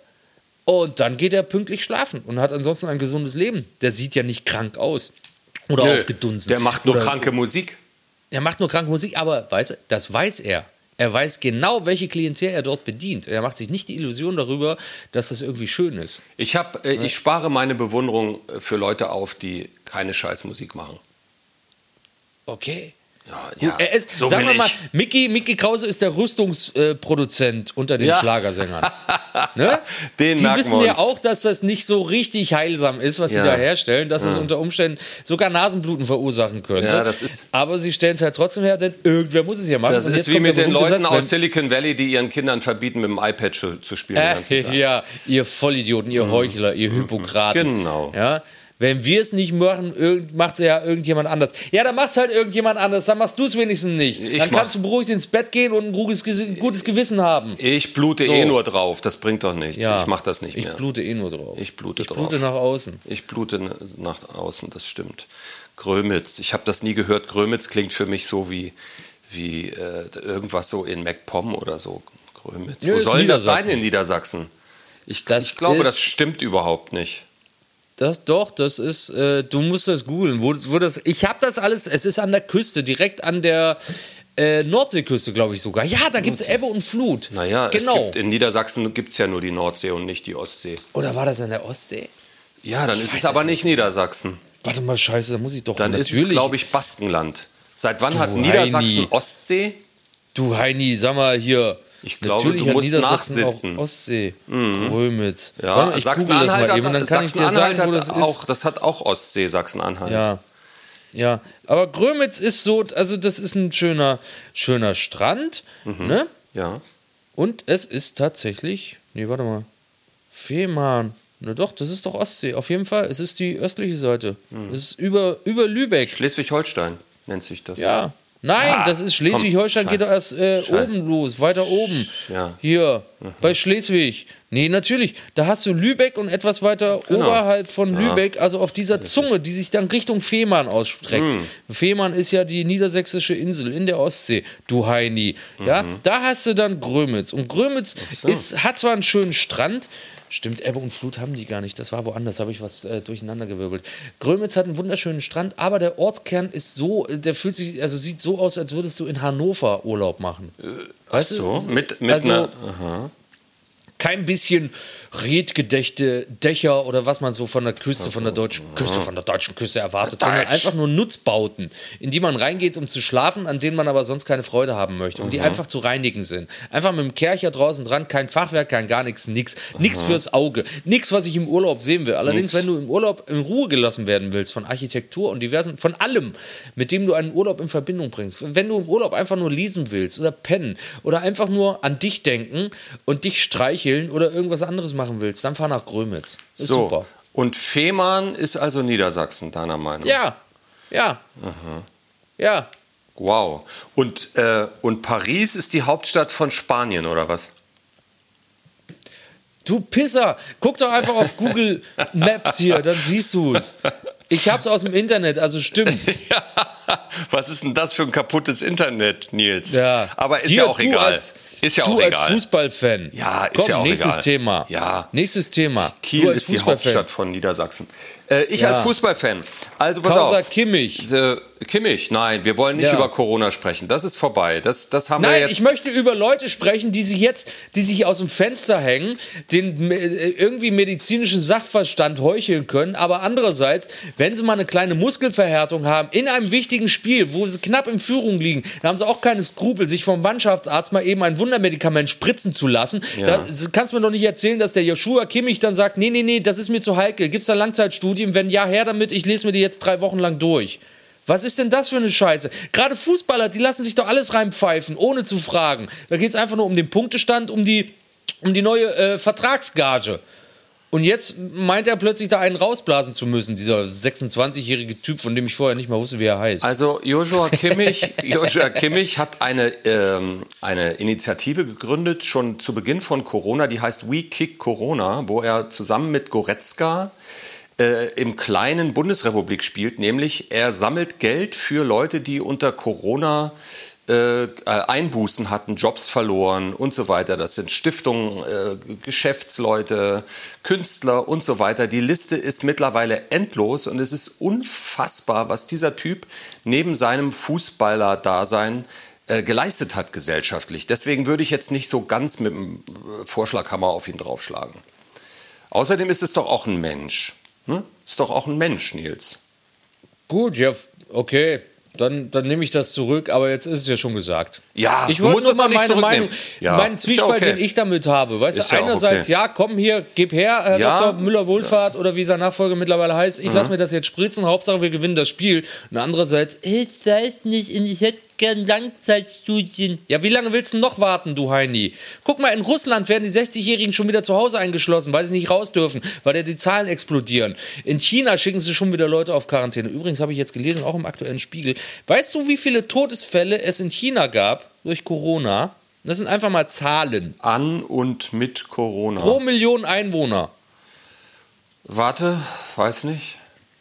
und dann geht er pünktlich schlafen und hat ansonsten ein gesundes Leben. Der sieht ja nicht krank aus oder Nö, aufgedunsen. Der macht nur Oder- kranke Musik. Er macht nur kranke Musik, aber weiß, das weiß er. Er weiß genau, welche Klientel er dort bedient. Er macht sich nicht die Illusion darüber, dass das irgendwie schön ist. Ich, hab, äh, ich spare meine Bewunderung für Leute auf, die keine Scheißmusik machen. Okay. Ja, Gut, ja, er ist, so sagen bin wir mal, ich. Mickey, Mickey Krause ist der Rüstungsproduzent unter den Ja. Schlagersängern. Ne? Den Die merken wissen wir ja uns. auch, dass das nicht so richtig heilsam ist, was Ja. sie da herstellen, dass es unter Umständen sogar Nasenbluten verursachen könnte. Ja, das ist- Aber sie stellen es halt trotzdem her, denn irgendwer muss es ja machen. Das Und ist jetzt wie kommt mit der den berühmte Leuten Satz, aus wenn- Silicon Valley, die ihren Kindern verbieten, mit dem iPad zu, zu spielen. den ganzen Tag. Äh, ja, ihr Vollidioten, ihr Heuchler, ihr Hypokraten. Genau. Ja, wenn wir es nicht machen, macht es ja irgendjemand anders. Ja, dann macht es halt irgendjemand anders, dann machst du es wenigstens nicht. Ich dann mach- kannst du beruhigt ins Bett gehen und ein gutes, Ge- gutes Gewissen haben. Ich blute So. eh nur drauf, das bringt doch nichts. Ja, Ich mach das nicht Ich mehr. blute eh nur drauf. Ich blute ich drauf. blute nach außen. Ich blute nach außen, das stimmt. Grömitz, ich habe das nie gehört. Grömitz klingt für mich so wie, wie äh, irgendwas so in MacPom oder so. Grömitz. Ja, Wo ist soll denn das sein Niedersachsen. in Niedersachsen? Ich, Das ich glaube, ist- das stimmt überhaupt nicht. Das doch, das ist, äh, du musst das googeln. Wo, wo das, ich habe das alles, es ist an der Küste, direkt an der äh, Nordseeküste, glaube ich sogar. Ja, da gibt es Ebbe und Flut. Naja, genau. Es gibt, in Niedersachsen gibt es ja nur die Nordsee und nicht die Ostsee. Oder war das an der Ostsee? Ja, dann ist es aber nicht Niedersachsen. Warte mal, scheiße, da muss ich doch Dann natürlich. ist es, glaube ich, Baskenland. Seit wann Du hat Niedersachsen Heini. Ostsee? Du Heini, sag mal hier. Ich glaube, natürlich du hat musst Niedersachsen nachsitzen. Auch Ostsee, Grömitz. Ja, Warte, ich Sachsen-Anhalt google das mal eben, hat, dann kann ich dir Sachsen-Anhalt sagen, wo hat das ist. auch, das hat auch Ostsee, Sachsen-Anhalt. Ja, ja. Aber Grömitz ist so, also das ist ein schöner, schöner Strand, ne? Ja. Und es ist tatsächlich, nee, warte mal, Fehmarn. Na doch, das ist doch Ostsee, auf jeden Fall. Es ist die östliche Seite. Es ist über, über Lübeck. Schleswig-Holstein nennt sich das. Ja. Nein, Ah, das ist Schleswig-Holstein, komm, geht doch erst äh, Scheiße. oben los, weiter oben. Ja. Hier, bei Schleswig. Nee, natürlich, da hast du Lübeck und etwas weiter Genau. oberhalb von Lübeck, also auf dieser Zunge, die sich dann Richtung Fehmarn ausstreckt. Mhm. Fehmarn ist ja die niedersächsische Insel in der Ostsee, du Heini. Ja, da hast du dann Grömitz. Und Grömitz so. ist, hat zwar einen schönen Strand, stimmt, Ebbe und Flut haben die gar nicht. Das war woanders, habe ich was äh, durcheinandergewirbelt. Grömitz hat einen wunderschönen Strand, aber der Ortskern ist so, der fühlt sich, also sieht so aus, als würdest du in Hannover Urlaub machen. Weißt So, du? mit, mit also, einer. Aha. kein bisschen redgedeckte Dächer oder was man so von der Küste, von der deutschen Küste, von der deutschen Küste erwartet, sondern Deutsch. einfach nur Nutzbauten, in die man reingeht, um zu schlafen, an denen man aber sonst keine Freude haben möchte und die einfach zu reinigen sind. Einfach mit dem Kercher draußen dran, kein Fachwerk, kein gar nichts, nix. Nix fürs Auge. Nix, was ich im Urlaub sehen will. Allerdings, Nix. wenn du im Urlaub in Ruhe gelassen werden willst von Architektur und diversen, von allem, mit dem du einen Urlaub in Verbindung bringst. Wenn du im Urlaub einfach nur lesen willst oder pennen oder einfach nur an dich denken und dich streicheln oder irgendwas anderes machen willst, dann fahr nach Grömitz. Ist So. super. Und Fehmarn ist also Niedersachsen, deiner Meinung? Ja, ja. Ja. Wow. Und, äh, und Paris ist die Hauptstadt von Spanien, oder was? Du Pisser, guck doch einfach auf Google Maps hier, dann siehst du es. Ich hab's aus dem Internet, also stimmt's. Ja, was ist denn das für ein kaputtes Internet, Nils? Ja. Aber ist Hier, ja auch du egal. Als, ist ja du auch als egal. Fußballfan. Ja, ist Komm, ja auch nächstes egal. Thema. Ja. Nächstes Thema. Kiel du als ist die Fußballfan. Hauptstadt von Niedersachsen. Äh, ich Ja. als Fußballfan. Also pass Causa auf. Kimmich. Äh, Kimmich, nein, wir wollen nicht Ja. über Corona sprechen. Das ist vorbei. Das, das haben wir Nein, jetzt. ich möchte über Leute sprechen, die sich jetzt, die sich aus dem Fenster hängen, den äh, irgendwie medizinischen Sachverstand heucheln können, aber andererseits, wenn sie mal eine kleine Muskelverhärtung haben, in einem wichtigen Spiel, wo sie knapp in Führung liegen, da haben sie auch keine Skrupel, sich vom Mannschaftsarzt mal eben ein Wundermedikament spritzen zu lassen. Ja. Da kannst du mir doch nicht erzählen, dass der Joshua Kimmich dann sagt, nee, nee, nee, das ist mir zu heikel. Gibt es da Langzeitstudien? Wenn ja, her damit, ich lese mir die jetzt drei Wochen lang durch. Was ist denn das für eine Scheiße? Gerade Fußballer, die lassen sich doch alles reinpfeifen, ohne zu fragen. Da geht es einfach nur um den Punktestand, um die, um die neue äh, Vertragsgage. Und jetzt meint er plötzlich, da einen rausblasen zu müssen, dieser sechsundzwanzigjährige Typ, von dem ich vorher nicht mal wusste, wie er heißt. Also Joshua Kimmich, Joshua Kimmich hat eine, ähm, eine Initiative gegründet, schon zu Beginn von Corona, die heißt We Kick Corona, wo er zusammen mit Goretzka äh, im kleinen Bundesrepublik spielt, nämlich er sammelt Geld für Leute, die unter Corona äh, Einbußen hatten, Jobs verloren und so weiter. Das sind Stiftungen, äh, Geschäftsleute, Künstler und so weiter. Die Liste ist mittlerweile endlos und es ist unfassbar, was dieser Typ neben seinem Fußballer-Dasein äh, geleistet hat gesellschaftlich. Deswegen würde ich jetzt nicht so ganz mit dem Vorschlaghammer auf ihn draufschlagen. Außerdem ist es doch auch ein Mensch. Ne? Ist doch auch ein Mensch, Nils. Gut, ja, okay. Dann, dann nehme ich das zurück, aber jetzt ist es ja schon gesagt. Ja, ich du wollte musst nur das mal auch nicht meine zurücknehmen. Meinung, Ja, meinen ist ja Zwiespalt, okay. den ich damit habe. Weißt Ist du, ja auch einerseits, okay. ja, komm hier, gib her, Herr Ja. Doktor Müller-Wohlfahrt oder wie sein Nachfolger mittlerweile heißt. Ich lasse mir das jetzt spritzen, Hauptsache wir gewinnen das Spiel. Und andererseits, ich weiß nicht, ich hätte gern Langzeitstudien. Ja, wie lange willst du noch warten, du Heini? Guck mal, in Russland werden die sechzigjährigen schon wieder zu Hause eingeschlossen, weil sie nicht raus dürfen, weil da die Zahlen explodieren. In China schicken sie schon wieder Leute auf Quarantäne. Übrigens habe ich jetzt gelesen, auch im aktuellen Spiegel. Weißt du, wie viele Todesfälle es in China gab durch Corona? Das sind einfach mal Zahlen. An und mit Corona. Pro Million Einwohner. Warte, weiß nicht.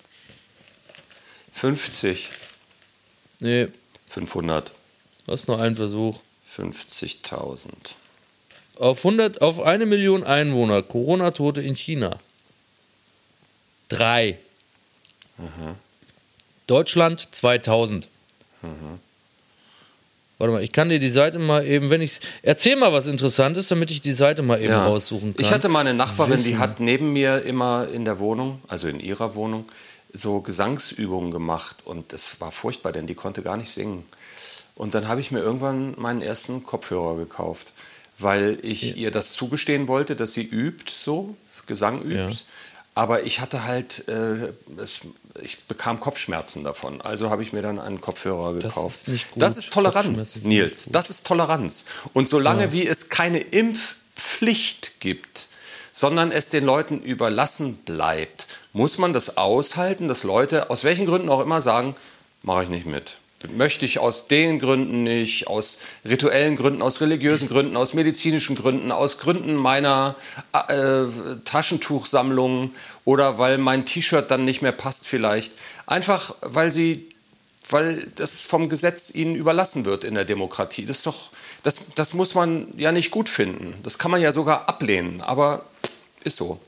fünfzig. Nee, fünfhundert. das ist noch ein Versuch. fünfzigtausend. Auf hundert, auf eine Million Einwohner, Corona-Tote in China. drei. Mhm. Deutschland zweitausend. Mhm. Warte mal, ich kann dir die Seite mal eben, wenn ich erzähl mal was Interessantes, damit ich die Seite mal eben ja. raussuchen kann. Ich hatte mal eine Nachbarin, Wissen. die hat neben mir immer in der Wohnung, also in ihrer Wohnung, so Gesangsübungen gemacht und das war furchtbar, denn die konnte gar nicht singen. Und dann habe ich mir irgendwann meinen ersten Kopfhörer gekauft, weil ich ja. ihr das zugestehen wollte, dass sie übt, so Gesang übt. Ja. Aber ich hatte halt, äh, es, ich bekam Kopfschmerzen davon. Also habe ich mir dann einen Kopfhörer gekauft. Das ist nicht gut. Das ist Toleranz, Nils. Das ist Toleranz. Und solange ja. wie es keine Impfpflicht gibt, sondern es den Leuten überlassen bleibt, muss man das aushalten, dass Leute aus welchen Gründen auch immer sagen, mache ich nicht mit. Möchte ich aus den Gründen nicht, aus rituellen Gründen, aus religiösen Gründen, aus medizinischen Gründen, aus Gründen meiner äh, Taschentuchsammlung oder weil mein T-Shirt dann nicht mehr passt vielleicht. Einfach, weil sie, weil das vom Gesetz ihnen überlassen wird in der Demokratie. Das ist doch, das, das muss man ja nicht gut finden. Das kann man ja sogar ablehnen, aber ist so.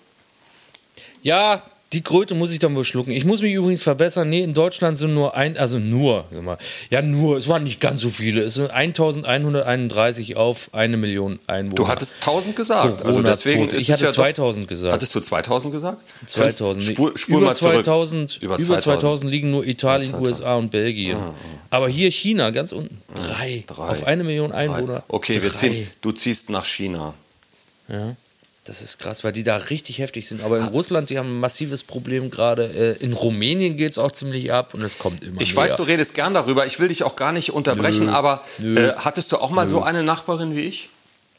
Ja, die Kröte muss ich dann wohl schlucken. Ich muss mich übrigens verbessern. Nee, in Deutschland sind nur ein, also nur, ja nur, es waren nicht ganz so viele. Es sind eintausendeinhunderteinunddreißig auf eine Million Einwohner. Du hattest tausend gesagt. Also deswegen ist ich hatte ja zweitausend doch, gesagt. Hattest du zweitausend gesagt? zweitausend. Spur, spur über, mal zurück. zweitausend, über zweitausend. Über zweitausend liegen nur Italien, U S A und Belgien. Ah, ah, Aber hier China, ganz unten. Drei. Drei. Auf eine Million Einwohner. Drei. Okay, wir ziehen, du ziehst nach China. Ja. Das ist krass, weil die da richtig heftig sind. Aber in Russland, die haben ein massives Problem gerade. In Rumänien geht es auch ziemlich ab und es kommt immer Ich mehr. weiß, du redest gern darüber. Ich will dich auch gar nicht unterbrechen, Nö. aber äh, hattest du auch mal Nö. so eine Nachbarin wie ich?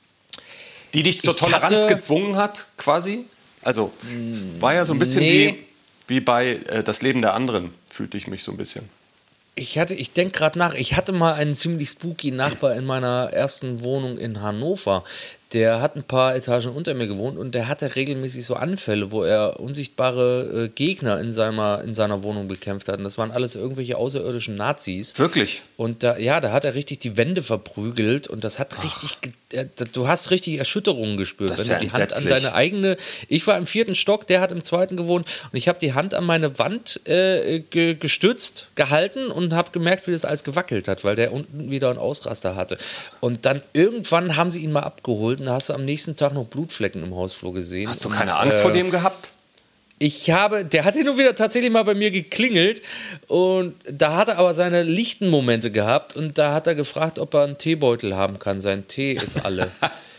Die dich zur ich Toleranz hatte, gezwungen hat, quasi? Also, es war ja so ein bisschen nee. wie, wie bei äh, Das Leben der anderen, fühlte ich mich so ein bisschen. Ich hatte, ich denke gerade nach, ich hatte mal einen ziemlich spooky Nachbar in meiner ersten Wohnung in Hannover. Der hat ein paar Etagen unter mir gewohnt und der hatte regelmäßig so Anfälle, wo er unsichtbare äh, Gegner in seiner, in seiner Wohnung bekämpft hat. Und das waren alles irgendwelche außerirdischen Nazis. Wirklich? Und da, ja, da hat er richtig die Wände verprügelt und das hat Ach. richtig, äh, du hast richtig Erschütterungen gespürt. Das wenn ist ja du die entsetzlich. Hand an deine eigene, ich war im vierten Stock, der hat im zweiten gewohnt und ich habe die Hand an meine Wand äh, ge, gestützt, gehalten und habe gemerkt, wie das alles gewackelt hat, weil der unten wieder einen Ausraster hatte. Und dann irgendwann haben sie ihn mal abgeholt. Da hast du am nächsten Tag noch Blutflecken im Hausflur gesehen. Hast du keine und, Angst äh, vor dem gehabt? Ich habe, der hat nur wieder tatsächlich mal bei mir geklingelt und da hat er aber seine lichten Momente gehabt und da hat er gefragt, ob er einen Teebeutel haben kann. Sein Tee ist alle.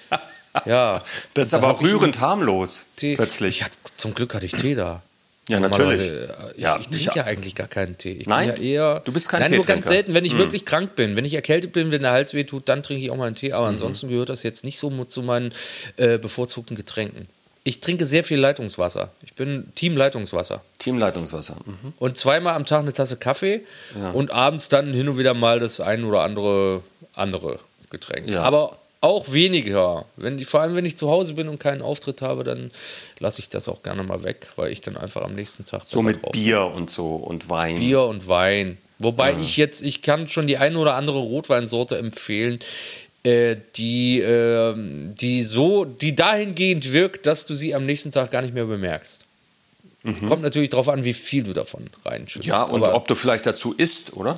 Ja. Das ist aber rührend harmlos, Tee. plötzlich. Ich hatte, zum Glück hatte ich Tee da. Ja, natürlich. Ich, ja, ich trinke ja eigentlich gar keinen Tee. Ich nein, bin ja eher, du bist kein Nein, nur ganz selten, wenn ich hm. wirklich krank bin. Wenn ich erkältet bin, wenn der Hals weh tut, dann trinke ich auch mal einen Tee. Aber mhm. ansonsten gehört das jetzt nicht so zu meinen äh, bevorzugten Getränken. Ich trinke sehr viel Leitungswasser. Ich bin Team Leitungswasser. Team Leitungswasser. Mhm. Und zweimal am Tag eine Tasse Kaffee ja. und abends dann hin und wieder mal das ein oder andere andere Getränk. Ja. Aber auch weniger. Wenn ich, vor allem, wenn ich zu Hause bin und keinen Auftritt habe, dann lasse ich das auch gerne mal weg, weil ich dann einfach am nächsten Tag so mit Bier bin. Und so und Wein. Bier und Wein. Wobei ja. ich jetzt, ich kann schon die eine oder andere Rotweinsorte empfehlen, äh, die, äh, die so, die dahingehend wirkt, dass du sie am nächsten Tag gar nicht mehr bemerkst. Mhm. Kommt natürlich darauf an, wie viel du davon reinschüttest. Ja, und Aber ob du vielleicht dazu isst, oder?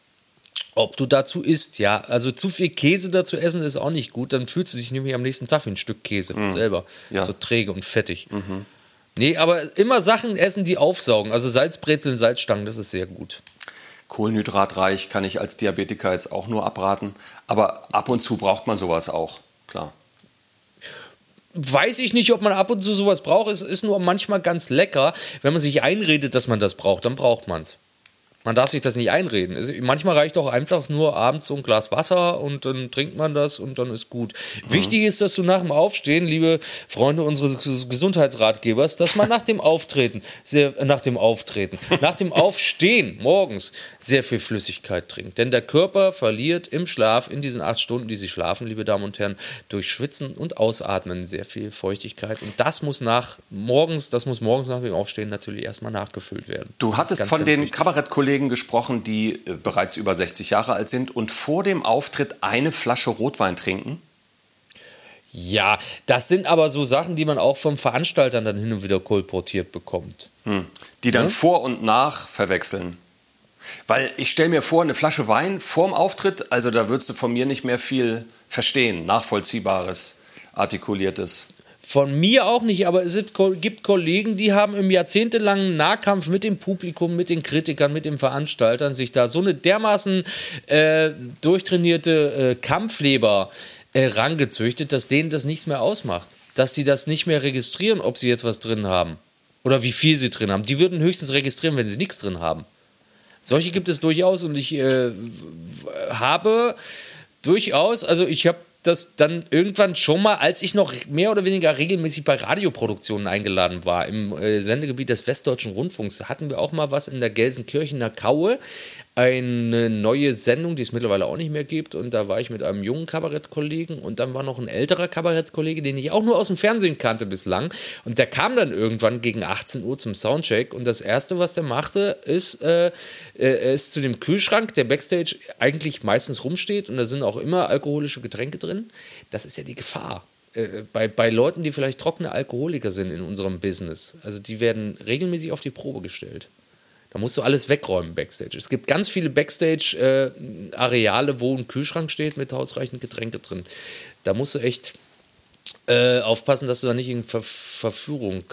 Ob du dazu isst, ja. Also zu viel Käse dazu essen ist auch nicht gut. Dann fühlst du dich nämlich am nächsten Tag wie ein Stück Käse mhm. selber. Ja. So träge und fettig. Mhm. Nee, aber immer Sachen essen, die aufsaugen. Also Salzbrezeln, Salzstangen, das ist sehr gut. Kohlenhydratreich kann ich als Diabetiker jetzt auch nur abraten. Aber ab und zu braucht man sowas auch, klar. Weiß ich nicht, ob man ab und zu sowas braucht. Es ist nur manchmal ganz lecker. Wenn man sich einredet, dass man das braucht, dann braucht man es. Man darf sich das nicht einreden. Es, manchmal reicht auch einfach nur abends so ein Glas Wasser und dann trinkt man das und dann ist gut. Mhm. Wichtig ist, dass du nach dem Aufstehen, liebe Freunde unseres Gesundheitsratgebers, dass man nach dem Auftreten, sehr, nach dem Auftreten, nach dem Aufstehen morgens sehr viel Flüssigkeit trinkt. Denn der Körper verliert im Schlaf, in diesen acht Stunden, die sie schlafen, liebe Damen und Herren, durch Schwitzen und Ausatmen sehr viel Feuchtigkeit. Und das muss nach morgens, das muss morgens nach dem Aufstehen natürlich erstmal nachgefüllt werden. Du das hattest ganz, von ganz den wichtig. Kabarettkollegen gesprochen, die äh, bereits über sechzig Jahre alt sind und vor dem Auftritt eine Flasche Rotwein trinken? Ja, das sind aber so Sachen, die man auch vom Veranstaltern dann hin und wieder kolportiert bekommt. Hm. Die dann ja? vor und nach verwechseln. Weil ich stelle mir vor, eine Flasche Wein vorm Auftritt, also da würdest du von mir nicht mehr viel verstehen, Nachvollziehbares, Artikuliertes. Von mir auch nicht, aber es gibt Kollegen, die haben im jahrzehntelangen Nahkampf mit dem Publikum, mit den Kritikern, mit den Veranstaltern sich da so eine dermaßen äh, durchtrainierte äh, Kampfleber äh, rangezüchtet, dass denen das nichts mehr ausmacht. Dass sie das nicht mehr registrieren, ob sie jetzt was drin haben oder wie viel sie drin haben. Die würden höchstens registrieren, wenn sie nichts drin haben. Solche gibt es durchaus und ich äh, habe durchaus, also ich habe das dann irgendwann schon mal, als ich noch mehr oder weniger regelmäßig bei Radioproduktionen eingeladen war, im äh, Sendegebiet des Westdeutschen Rundfunks, hatten wir auch mal was in der Gelsenkirchener Kaue, eine neue Sendung, die es mittlerweile auch nicht mehr gibt, und da war ich mit einem jungen Kabarettkollegen und dann war noch ein älterer Kabarettkollege, den ich auch nur aus dem Fernsehen kannte bislang, und der kam dann irgendwann gegen achtzehn Uhr zum Soundcheck und das Erste, was der machte, ist, äh, er ist zu dem Kühlschrank, der Backstage eigentlich meistens rumsteht, und da sind auch immer alkoholische Getränke drin. Das ist ja die Gefahr. Äh, bei, bei Leuten, die vielleicht trockene Alkoholiker sind in unserem Business. Also die werden regelmäßig auf die Probe gestellt. Da musst du alles wegräumen Backstage. Es gibt ganz viele Backstage-Areale, äh, wo ein Kühlschrank steht mit ausreichend Getränke drin. Da musst du echt äh, aufpassen, dass du da nicht in Ver- Verführung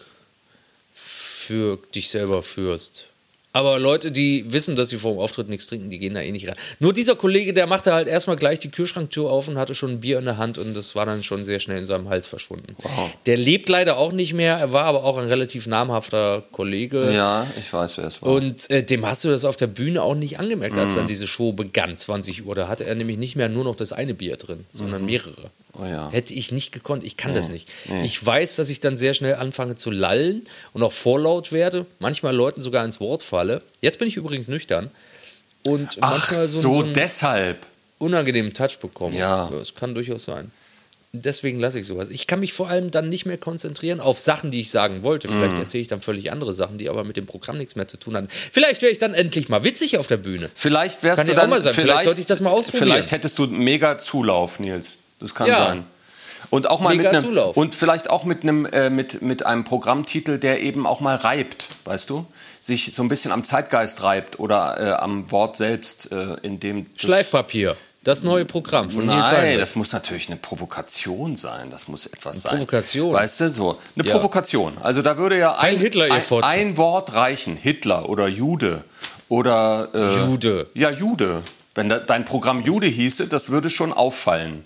für dich selber führst. Aber Leute, die wissen, dass sie vor dem Auftritt nichts trinken, die gehen da eh nicht rein. Nur dieser Kollege, der machte halt erstmal gleich die Kühlschranktür auf und hatte schon ein Bier in der Hand und das war dann schon sehr schnell in seinem Hals verschwunden. Wow. Der lebt leider auch nicht mehr, er war aber auch ein relativ namhafter Kollege. Ja, ich weiß, wer es war. Und äh, dem hast du das auf der Bühne auch nicht angemerkt, als mhm. dann diese Show begann, zwanzig Uhr. Da hatte er nämlich nicht mehr nur noch das eine Bier drin, sondern mhm. mehrere. Oh ja. Hätte ich nicht gekonnt, ich kann nee. das nicht. Nee. Ich weiß, dass ich dann sehr schnell anfange zu lallen und auch vorlaut werde, manchmal Leuten sogar ins Wort falle. Jetzt bin ich übrigens nüchtern und Ach, manchmal so, so so einen deshalb. unangenehmen Touch bekommen. Ja. Das kann durchaus sein. Deswegen lasse ich sowas. Ich kann mich vor allem dann nicht mehr konzentrieren auf Sachen, die ich sagen wollte. Vielleicht mm. erzähle ich dann völlig andere Sachen, die aber mit dem Programm nichts mehr zu tun haben. Vielleicht wäre ich dann endlich mal witzig auf der Bühne. Vielleicht wärst kann du ja dann, auch mal sein. Vielleicht, vielleicht sollte ich das mal ausprobieren. Vielleicht hättest du mega Zulauf, Nils. Das kann ja. sein. Und auch mal Mega mit einem Zulauf. und vielleicht auch mit einem äh, mit mit einem Programmtitel, der eben auch mal reibt, weißt du, sich so ein bisschen am Zeitgeist reibt oder äh, am Wort selbst, äh, in dem Schleifpapier. Das neue Programm von Nils Nein, das muss natürlich eine Provokation sein. Das muss etwas eine sein. Provokation. Weißt du, so eine ja. Provokation. Also da würde ja ein, Hitler, ihr ein, Fotze. ein Wort reichen. Hitler oder Jude oder äh, Jude. Ja, Jude. Wenn da, dein Programm Jude hieße, das würde schon auffallen.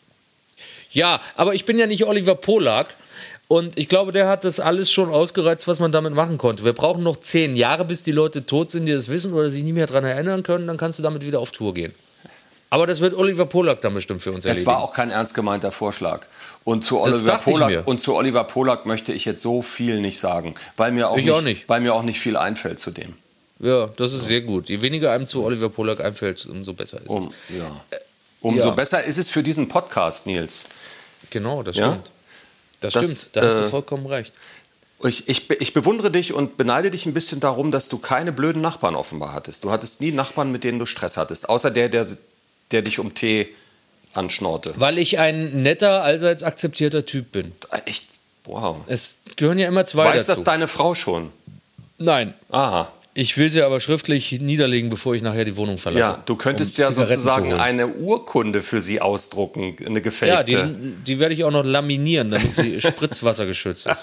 Ja, aber ich bin ja nicht Oliver Polak und ich glaube, der hat das alles schon ausgereizt, was man damit machen konnte. Wir brauchen noch zehn Jahre, bis die Leute tot sind, die das wissen oder sich nicht mehr daran erinnern können, dann kannst du damit wieder auf Tour gehen. Aber das wird Oliver Polak dann bestimmt für uns erledigen. Es war auch kein ernst gemeinter Vorschlag. Und zu Oliver Polak, und zu Oliver Polak möchte ich jetzt so viel nicht sagen, weil mir auch, ich nicht, auch nicht. Weil mir auch nicht viel einfällt zu dem. Ja, das ist ja. sehr gut. Je weniger einem zu Oliver Polak einfällt, umso besser ist um, es. Ja. Umso ja. besser ist es für diesen Podcast, Nils. Genau, das ja? stimmt. Das, das stimmt, da hast äh, du vollkommen recht. Ich, ich, ich bewundere dich und beneide dich ein bisschen darum, dass du keine blöden Nachbarn offenbar hattest. Du hattest nie Nachbarn, mit denen du Stress hattest, außer der, der, der dich um Tee anschnorrte. Weil ich ein netter, allseits akzeptierter Typ bin. Echt? Wow. Es gehören ja immer zwei Weiß dazu. das deine Frau schon? Nein. Aha. Ich will sie aber schriftlich niederlegen, bevor ich nachher die Wohnung verlasse. Ja, du könntest um ja Zigaretten sozusagen eine Urkunde für sie ausdrucken, eine gefälschte. Ja, die, die werde ich auch noch laminieren, damit sie spritzwassergeschützt ist.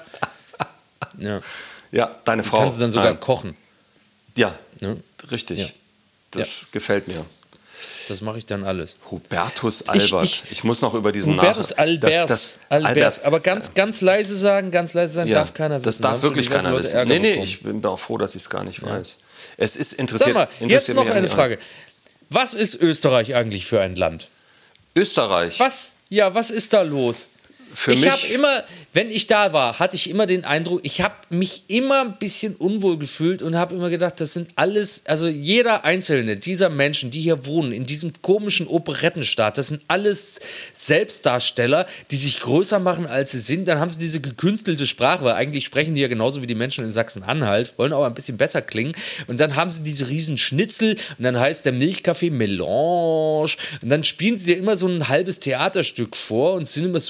Ja, ja deine Frau. Kannst du dann sogar Nein. kochen. Ja, ja. richtig. Ja. Das ja. gefällt mir. Das mache ich dann alles. Hubertus Albert. Ich, ich, ich muss noch über diesen Hubertus Namen. Albert. Das, das, Albert. Albert. Aber ganz, ganz leise sagen, ganz leise sein ja, darf keiner wissen. Das darf wirklich keiner Leute wissen. Nee, nee, bekommen. Ich bin auch froh, dass ich es gar nicht weiß. Ja. Es ist interessiert. Sag mal, interessiert jetzt noch eine an. Frage. Was ist Österreich eigentlich für ein Land? Österreich? Was? Ja, was ist da los? Für ich mich habe immer, wenn ich da war, hatte ich immer den Eindruck, ich habe mich immer ein bisschen unwohl gefühlt und habe immer gedacht, das sind alles, also jeder einzelne dieser Menschen, die hier wohnen, in diesem komischen Operettenstaat, das sind alles Selbstdarsteller, die sich größer machen, als sie sind. Dann haben sie diese gekünstelte Sprache, weil eigentlich sprechen die ja genauso wie die Menschen in Sachsen-Anhalt, wollen aber ein bisschen besser klingen. Und dann haben sie diese riesen Schnitzel und dann heißt der Milchkaffee Melange und dann spielen sie dir immer so ein halbes Theaterstück vor und sind immer so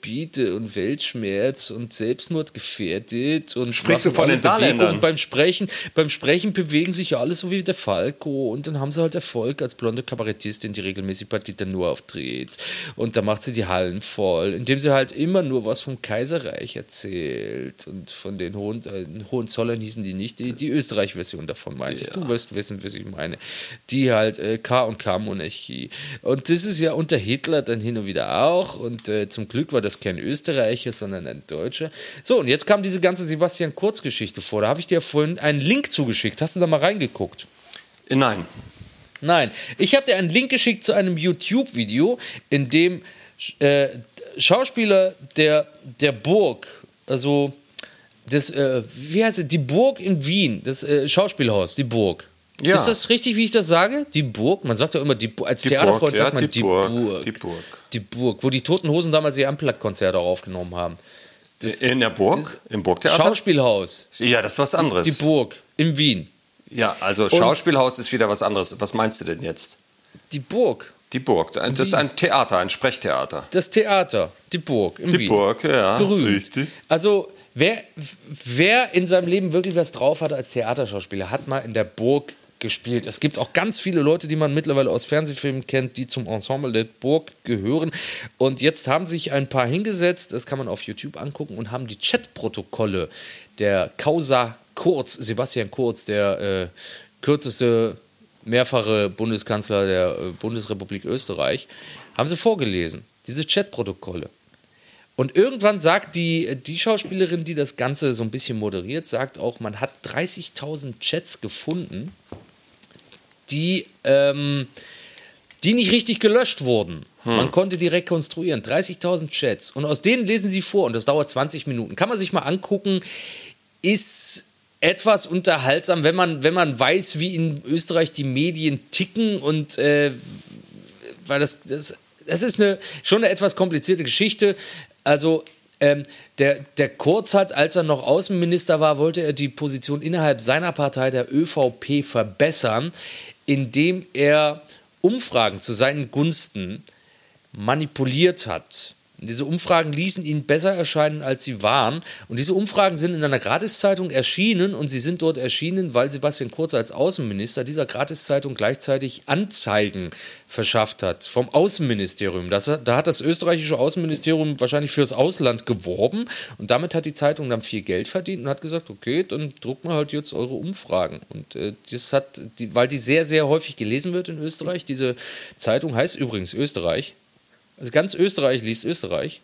Biete und Weltschmerz und Selbstmord gefährdet. Und Sprichst du von den Saarländern? Beim Sprechen, beim Sprechen bewegen sich ja alle so wie der Falco und dann haben sie halt Erfolg als blonde Kabarettistin, die regelmäßig bei Dieter Nuhr auftritt. Und da macht sie die Hallen voll, indem sie halt immer nur was vom Kaiserreich erzählt und von den Hohen, äh, Hohenzollern hießen die nicht, die, die Österreich-Version davon meine ich. Ja. Du wirst wissen, was ich meine. Die halt äh, K und K-Monarchie. Und das ist ja unter Hitler dann hin und wieder auch und äh, zum Glück war das kein Österreicher, sondern ein Deutscher. So, und jetzt kam diese ganze Sebastian Kurz-Geschichte vor. Da habe ich dir vorhin einen Link zugeschickt. Hast du da mal reingeguckt? Nein. Nein. Ich habe dir einen Link geschickt zu einem YouTube-Video, in dem äh, Schauspieler der, der Burg, also das, äh, wie heißt es, die Burg in Wien, das äh, Schauspielhaus, die Burg. Ja. Ist das richtig, wie ich das sage? Die Burg? Man sagt ja immer, die, als die Theaterfreund sagt ja, man die, die Burg, Burg. Die Burg. Die Burg, wo die Toten Hosen damals ihr Unplugged-Konzert auch aufgenommen haben. Das, in der Burg? Im Burgtheater? Schauspielhaus. Ja, das ist was anderes. Die, die Burg in Wien. Ja, also Schauspielhaus ist wieder was anderes. Was meinst du denn jetzt? Die Burg. Die Burg. Das ist ein Theater, ein Sprechtheater. Das Theater, die Burg in die Wien. Die Burg, ja. Berühmt. Richtig. Also, wer, wer in seinem Leben wirklich was drauf hatte als Theaterschauspieler, hat mal in der Burg gespielt. Es gibt auch ganz viele Leute, die man mittlerweile aus Fernsehfilmen kennt, die zum Ensemble der Burg gehören. Und jetzt haben sich ein paar hingesetzt, das kann man auf YouTube angucken, und haben die Chatprotokolle der Causa Kurz, Sebastian Kurz, der äh, kürzeste mehrfache Bundeskanzler der äh, Bundesrepublik Österreich, haben sie vorgelesen, diese Chatprotokolle. Und irgendwann sagt die, die Schauspielerin, die das Ganze so ein bisschen moderiert, sagt auch, man hat dreißigtausend Chats gefunden, die, ähm, die nicht richtig gelöscht wurden. Hm. Man konnte die rekonstruieren. dreißigtausend Chats. Und aus denen lesen sie vor. Und das dauert zwanzig Minuten. Kann man sich mal angucken. Ist etwas unterhaltsam, wenn man, wenn man weiß, wie in Österreich die Medien ticken. Und äh, weil das, das, das ist eine, schon eine etwas komplizierte Geschichte. Also ähm, der, der Kurz hat, als er noch Außenminister war, wollte er die Position innerhalb seiner Partei, der ÖVP, verbessern, indem er Umfragen zu seinen Gunsten manipuliert hat. Diese Umfragen ließen ihn besser erscheinen, als sie waren. Und diese Umfragen sind in einer Gratiszeitung erschienen und sie sind dort erschienen, weil Sebastian Kurz als Außenminister dieser Gratiszeitung gleichzeitig Anzeigen verschafft hat vom Außenministerium. Das, da hat das österreichische Außenministerium wahrscheinlich fürs Ausland geworben und damit hat die Zeitung dann viel Geld verdient und hat gesagt, okay, dann druckt man halt jetzt eure Umfragen. Und äh, das hat, die, weil die sehr, sehr häufig gelesen wird in Österreich, diese Zeitung heißt übrigens Österreich. Also ganz Österreich liest Österreich.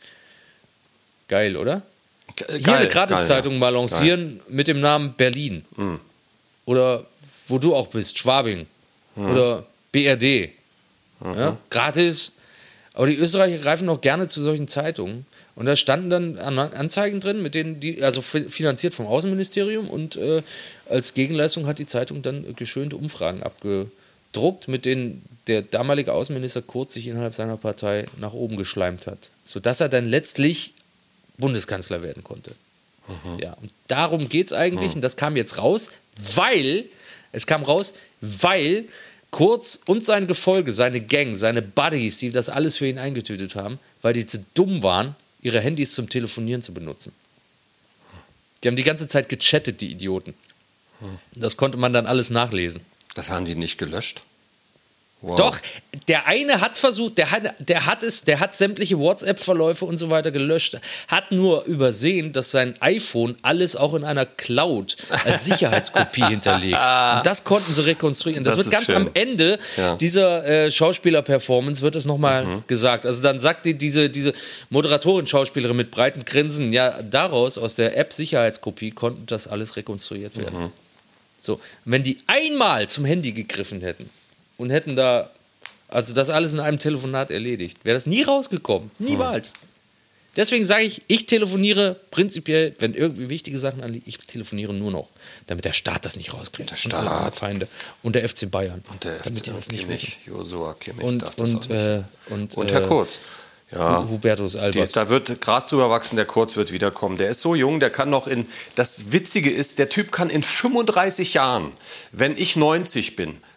Geil, oder? Geil, hier eine Gratiszeitung ja. mal lancieren geil. Mit dem Namen Berlin. Mhm. Oder wo du auch bist, Schwabing. Mhm. Oder B R D. Mhm. Ja, gratis. Aber die Österreicher greifen auch gerne zu solchen Zeitungen. Und da standen dann Anzeigen drin, mit denen die, also finanziert vom Außenministerium. Und äh, als Gegenleistung hat die Zeitung dann geschönte Umfragen abgedruckt, mit denen der damalige Außenminister Kurz sich innerhalb seiner Partei nach oben geschleimt hat, sodass er dann letztlich Bundeskanzler werden konnte. Mhm. Ja, und darum geht es eigentlich, mhm. und das kam jetzt raus, weil, es kam raus, weil Kurz und sein Gefolge, seine Gang, seine Buddies, die das alles für ihn eingetütet haben, weil die zu dumm waren, ihre Handys zum Telefonieren zu benutzen. Die haben die ganze Zeit gechattet, die Idioten. Mhm. Das konnte man dann alles nachlesen. Das haben die nicht gelöscht? Wow. Doch, der eine hat versucht, der hat, der hat es, der hat sämtliche WhatsApp-Verläufe und so weiter gelöscht, hat nur übersehen, dass sein iPhone alles auch in einer Cloud als Sicherheitskopie hinterlegt. Und das konnten sie rekonstruieren. Das, das wird ganz schön. Am Ende ja. dieser äh, Schauspieler-Performance wird es nochmal mhm. gesagt. Also dann sagt die, diese, diese Moderatorin-Schauspielerin mit breiten Grinsen, ja, daraus, aus der App Sicherheitskopie, konnte das alles rekonstruiert werden. Mhm. So, wenn die einmal zum Handy gegriffen hätten, und hätten da, also das alles in einem Telefonat erledigt, wäre das nie rausgekommen. Niemals. Hm. Deswegen sage ich, ich telefoniere prinzipiell, wenn irgendwie wichtige Sachen anliegen, ich telefoniere nur noch, damit der Staat das nicht rauskriegt. Der Staat. Und alle Feinde. Und der F C Bayern. Und der damit F C die das nicht Kimmich, Josua Kimmich und, darf das und, auch nicht. Äh, und, und Herr Kurz. Ja, Hubertus Albers. Die, da wird Gras drüber wachsen, der Kurz wird wiederkommen. Der ist so jung, der kann noch in, das Witzige ist, der Typ kann in fünfunddreißig Jahren, wenn ich neunzig bin,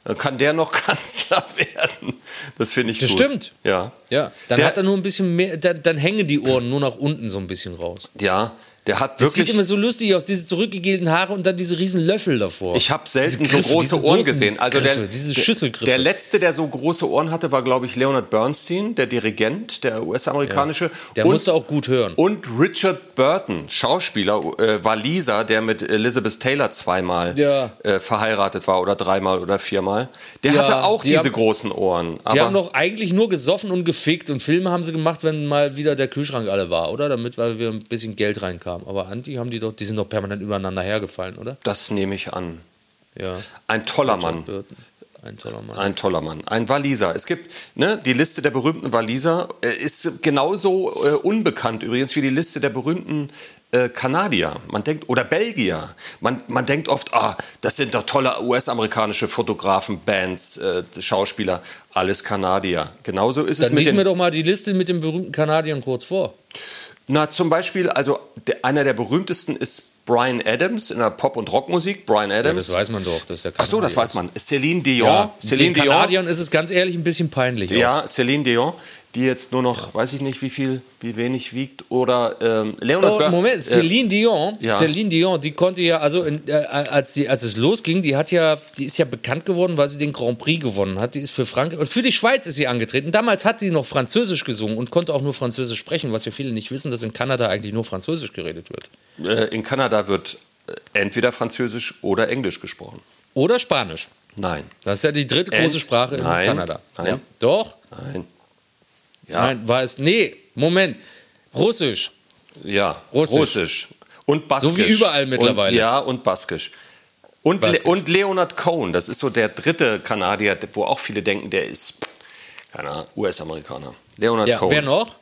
Dann kann der noch Kanzler werden. Das finde ich Das gut. stimmt. Ja. Ja, dann Der- hat er nur ein bisschen mehr, dann, dann hängen die Ohren nur nach unten so ein bisschen raus. Ja, der hat Das wirklich... sieht immer so lustig aus, diese zurückgegelten Haare und dann diese riesen Löffel davor. Ich habe selten Diese Griffe, so große diese Ohren Soßen- gesehen. Also der, Griffe, diese der- Schüsselgriffe. Der letzte, der so große Ohren hatte, war, glaube ich, Leonard Bernstein, der Dirigent, der U S-amerikanische. Der und, musste auch gut hören. Und Richard Burton, Schauspieler, äh, Waliser, der mit Elizabeth Taylor zweimal Ja. äh, verheiratet war oder dreimal oder viermal. Der Ja, hatte auch die diese haben- großen Ohren. Die Aber haben doch eigentlich nur gesoffen und gefickt und Filme haben sie gemacht, wenn mal wieder der Kühlschrank alle war, oder? Damit weil wir ein bisschen Geld reinkam. Aber Anti haben die doch, die sind doch permanent übereinander hergefallen, oder? das nehme ich an. Ja. Ein toller Mann. Burton. Ein toller Mann. Ein toller Mann. Ein Waliser. Es gibt ne, die Liste der berühmten Waliser, äh, ist genauso äh, unbekannt übrigens wie die Liste der berühmten äh, Kanadier. Man denkt, oder Belgier. Man, man denkt oft, ah, das sind doch tolle U S-amerikanische Fotografen, Bands, äh, Schauspieler. Alles Kanadier. Genauso ist es Dann mit lesen wir den... doch mal die Liste mit den berühmten Kanadiern kurz vor. Na, zum Beispiel, also der, einer der berühmtesten ist Bryan Adams in der Pop- und Rockmusik. Bryan Ja, Adams. das weiß man doch. Das ist der Ach so, das Kanadier. weiß man. Celine Dion. Ja, Celine den Kanadiern ist es ganz ehrlich ein bisschen peinlich. auch. Ja, Celine Dion, die jetzt nur noch, weiß ich nicht, wie viel, wie wenig wiegt. Oder ähm, Leonard Oh, Bernstein. Moment, Celine Dion, ja. Celine Dion, die konnte ja, also in, äh, als, die, als es losging, die hat ja, die ist ja bekannt geworden, weil sie den Grand Prix gewonnen hat. Die ist für Frankreich und für die Schweiz ist sie angetreten. Damals hat sie noch Französisch gesungen und konnte auch nur Französisch sprechen, was ja viele nicht wissen, dass in Kanada eigentlich nur Französisch geredet wird. Äh, in Kanada wird äh, entweder Französisch oder Englisch gesprochen. Oder Spanisch. Nein. Das ist ja die dritte Äh, große Sprache in nein, Kanada. nein. Ja. Doch? Nein. Ja, Nein, war es. Nee, Moment. Russisch. ja. Russisch. Russisch. Und Baskisch. So wie überall mittlerweile. Und, ja, und Baskisch. Und, Le Baskisch. und Leonard Cohen, das ist so der dritte Kanadier, wo auch viele denken, der ist, keine Ahnung, U S-Amerikaner. Leonard Ja, Cohen. wer noch?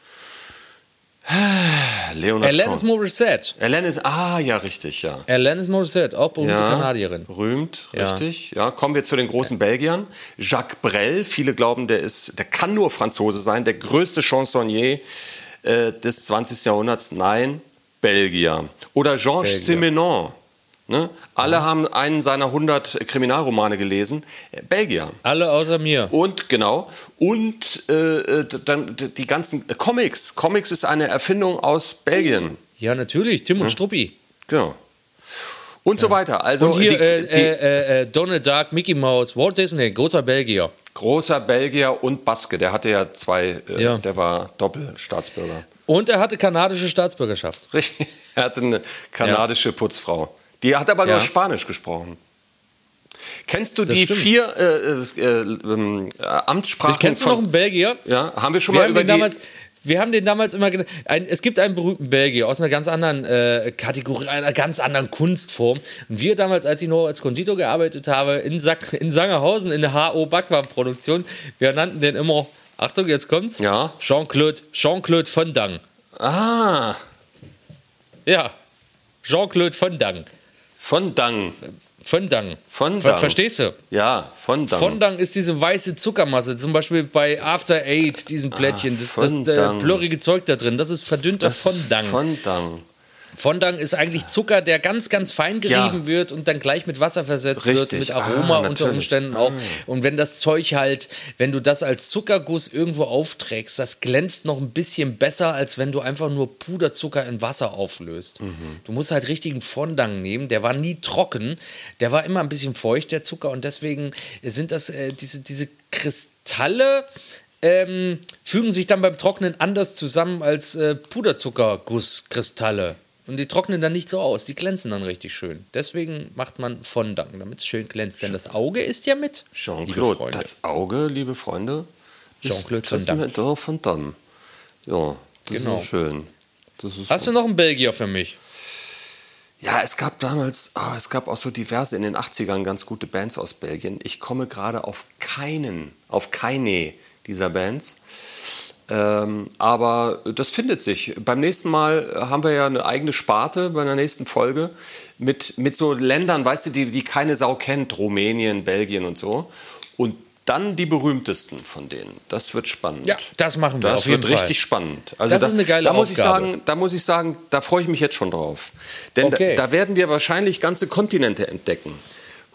Leonard Alanis Cohen. Morissette. Alanis, ah, ja, richtig, ja. Alanis Morissette, auch berühmte Ja, Kanadierin. berühmt, Ja. richtig. Ja, kommen wir zu den großen Belgiern. Jacques Brel, viele glauben, der ist, der kann nur Franzose sein, der größte Chansonnier äh, des zwanzigsten Jahrhunderts. Nein, Belgier. Oder Georges Belgier. Simenon. Ne? Alle haben einen seiner hundert Kriminalromane gelesen. Äh, Belgier. Alle außer mir. Und genau. Und äh, dann die ganzen Comics. Comics ist eine Erfindung aus Belgien. Ja, natürlich. Tim und Struppi. Genau. Und so weiter. Also Und hier die, äh, die, äh, äh, Donald Duck, Mickey Mouse, Walt Disney, großer Belgier. großer Belgier und Baske. Der hatte ja zwei, äh, Ja. der war Doppelstaatsbürger. Und er hatte kanadische Staatsbürgerschaft. Richtig. Er hatte eine kanadische Putzfrau. Die hat aber Ja. nur Spanisch gesprochen. Kennst du Das die stimmt. vier äh, äh, äh, äh, Amtssprachen Kennst du von... noch einen Belgier? Ja, haben wir schon Wir mal haben, über den die... damals, wir haben den damals immer gedacht, ein, es gibt einen berühmten Belgier aus einer ganz anderen äh, Kategorie, einer ganz anderen Kunstform. Und wir damals, als ich noch als Konditor gearbeitet habe, in, Sack, in Sangerhausen in der H O Backwarenproduktion, wir nannten den immer, Achtung, jetzt kommt's, Ja. Jean-Claude Jean-Claude Van Damme. Ah, Ja, Jean-Claude Van Damme. von Dang. Von Damme. Von Ver Damme. Verstehst du? Ja, von Dang. Fondant ist diese weiße Zuckermasse, zum Beispiel bei After Eight, diesen Plättchen, das, das äh, Fondant. plörrige Zeug da drin, das ist verdünnter Das Fondant. Von Dang. Fondant ist eigentlich Zucker, der ganz, ganz fein gerieben Ja. wird und dann gleich mit Wasser versetzt Richtig. wird, mit Ah, Aroma unter natürlich. Umständen auch. Und wenn das Zeug halt, wenn du das als Zuckerguss irgendwo aufträgst, das glänzt noch ein bisschen besser, als wenn du einfach nur Puderzucker in Wasser auflöst. Mhm. Du musst halt richtigen Fondant nehmen, der war nie trocken, der war immer ein bisschen feucht, der Zucker, und deswegen sind das äh, diese, diese Kristalle, ähm, fügen sich dann beim Trocknen anders zusammen als äh, Puderzuckergusskristalle. Und die trocknen dann nicht so aus, die glänzen dann richtig schön. Deswegen macht man Fondant, damit es schön glänzt. Denn das Auge ist ja mit. liebe Jean-Claude, Freunde. das Auge, liebe Freunde, ist Jean-Claude das Van Damme. mit der Van Damme. Ja, das Genau. ist schön. Das ist Hast du noch einen Belgier für mich? Ja, es gab damals, ah, es gab auch so diverse in den achtzigern ganz gute Bands aus Belgien. Ich komme gerade auf keinen, auf keine dieser Bands. Ähm, aber das findet sich. Beim nächsten Mal haben wir ja eine eigene Sparte bei der nächsten Folge mit, mit so Ländern, weißt du, die, die keine Sau kennt, Rumänien, Belgien und so. Und dann die berühmtesten von denen. Das wird spannend. Ja, das machen wir Das auf jeden wird richtig Fall. spannend. Also Das ist eine geile da muss ich Aufgabe. sagen, da muss ich sagen, da freue ich mich jetzt schon drauf. Denn Okay. da, da werden wir wahrscheinlich ganze Kontinente entdecken.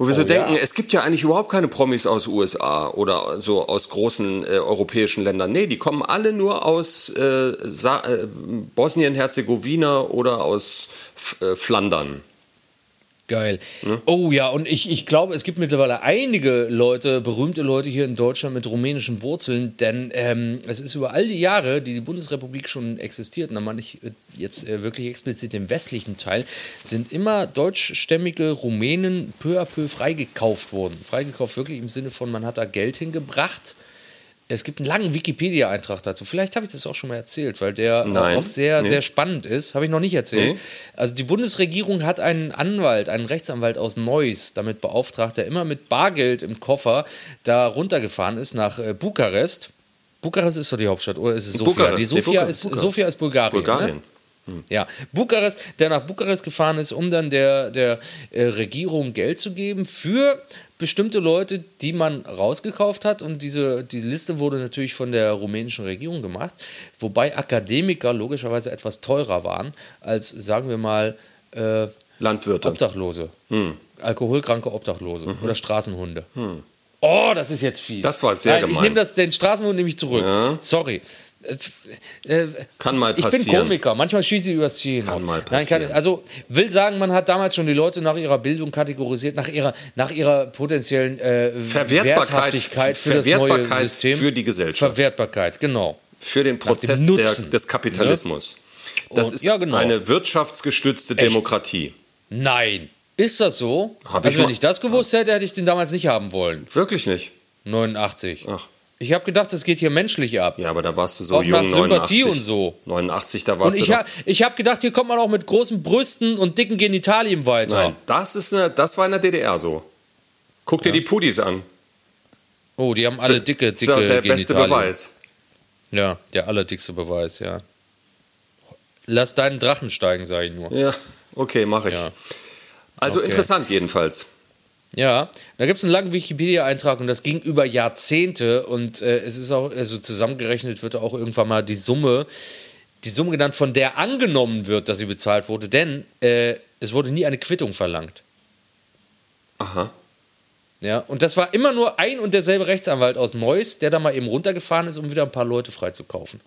Wo wir Oh, so denken, ja. es gibt ja eigentlich überhaupt keine Promis aus U S A oder so aus großen äh, europäischen Ländern. Nee, die kommen alle nur aus äh, Sa- äh, Bosnien-Herzegowina oder aus F- äh, Flandern. Geil. Oh ja, und ich, ich glaube, es gibt mittlerweile einige Leute, berühmte Leute hier in Deutschland mit rumänischen Wurzeln, denn ähm, es ist über all die Jahre, die die Bundesrepublik schon existiert, und da meine ich äh, jetzt äh, wirklich explizit den westlichen Teil, sind immer deutschstämmige Rumänen peu à peu freigekauft worden. Freigekauft wirklich im Sinne von, man hat da Geld hingebracht. Es gibt einen langen Wikipedia-Eintrag dazu. Vielleicht habe ich das auch schon mal erzählt, weil der Nein, auch sehr, nee. sehr spannend ist. Habe ich noch nicht erzählt. Nee. Also die Bundesregierung hat einen Anwalt, einen Rechtsanwalt aus Neuss damit beauftragt, der immer mit Bargeld im Koffer da runtergefahren ist nach äh, Bukarest. Bukarest ist doch die Hauptstadt, oder ist es Sofia? Bukarest, Nee, nee, Sofia, Bukar- ist, Bukar- Sofia ist Bulgarien. Bulgarien. Ne? Ja, Bukarest, der nach Bukarest gefahren ist, um dann der, der äh, Regierung Geld zu geben für bestimmte Leute, die man rausgekauft hat. Und diese, diese Liste wurde natürlich von der rumänischen Regierung gemacht, wobei Akademiker logischerweise etwas teurer waren als, sagen wir mal, äh, Landwirte. Obdachlose. Alkoholkranke Obdachlose oder Straßenhunde. Oh, das ist jetzt fies. Das war sehr Nein, Ich gemein. nehme das, den Straßenhund nehme ich zurück. Ja. Sorry. Äh, äh, Kann mal ich passieren. bin Komiker, manchmal schieße ich übers Ziel Kann hinaus. mal Nein, passieren. kann, also will sagen, man hat damals schon die Leute nach ihrer Bildung kategorisiert, nach ihrer, nach ihrer potenziellen äh, Verwertbarkeit, Werthaftigkeit für das neue Verwertbarkeit System. für die Gesellschaft. Verwertbarkeit, genau. Für den Prozess dem der, Nutzen, des Kapitalismus. Das Und- ist ja, genau. eine wirtschaftsgestützte Demokratie. Nein. Ist das so? Hab also ich wenn mal- ich das gewusst hätte, hätte ich den damals nicht haben wollen. Wirklich nicht. neunundachtzig. Ach. Ich habe gedacht, das geht hier menschlich ab. Ja, aber da warst du so Auch nach jung, Sympathie neunundachtzig. und so. neunundachtzig, da Und warst ich, du ha, doch... ich habe gedacht, hier kommt man auch mit großen Brüsten und dicken Genitalien weiter. Nein, das, ist eine, das war in der D D R so. Guck dir die Pudis an. Oh, die haben alle dicke, Das dicke ist ja der beste Genitalien. Beweis. Ja, der allerdickste Beweis, ja. Lass deinen Drachen steigen, sage ich nur. Ja, okay, mache ich. Ja. Also Okay. interessant jedenfalls. Ja, da gibt es einen langen Wikipedia-Eintrag und das ging über Jahrzehnte und äh, es ist auch, also zusammengerechnet wird auch irgendwann mal die Summe, die Summe genannt, von der angenommen wird, dass sie bezahlt wurde, denn äh, es wurde nie eine Quittung verlangt. Aha. Ja, und das war immer nur ein und derselbe Rechtsanwalt aus Neuss, der da mal eben runtergefahren ist, um wieder ein paar Leute freizukaufen.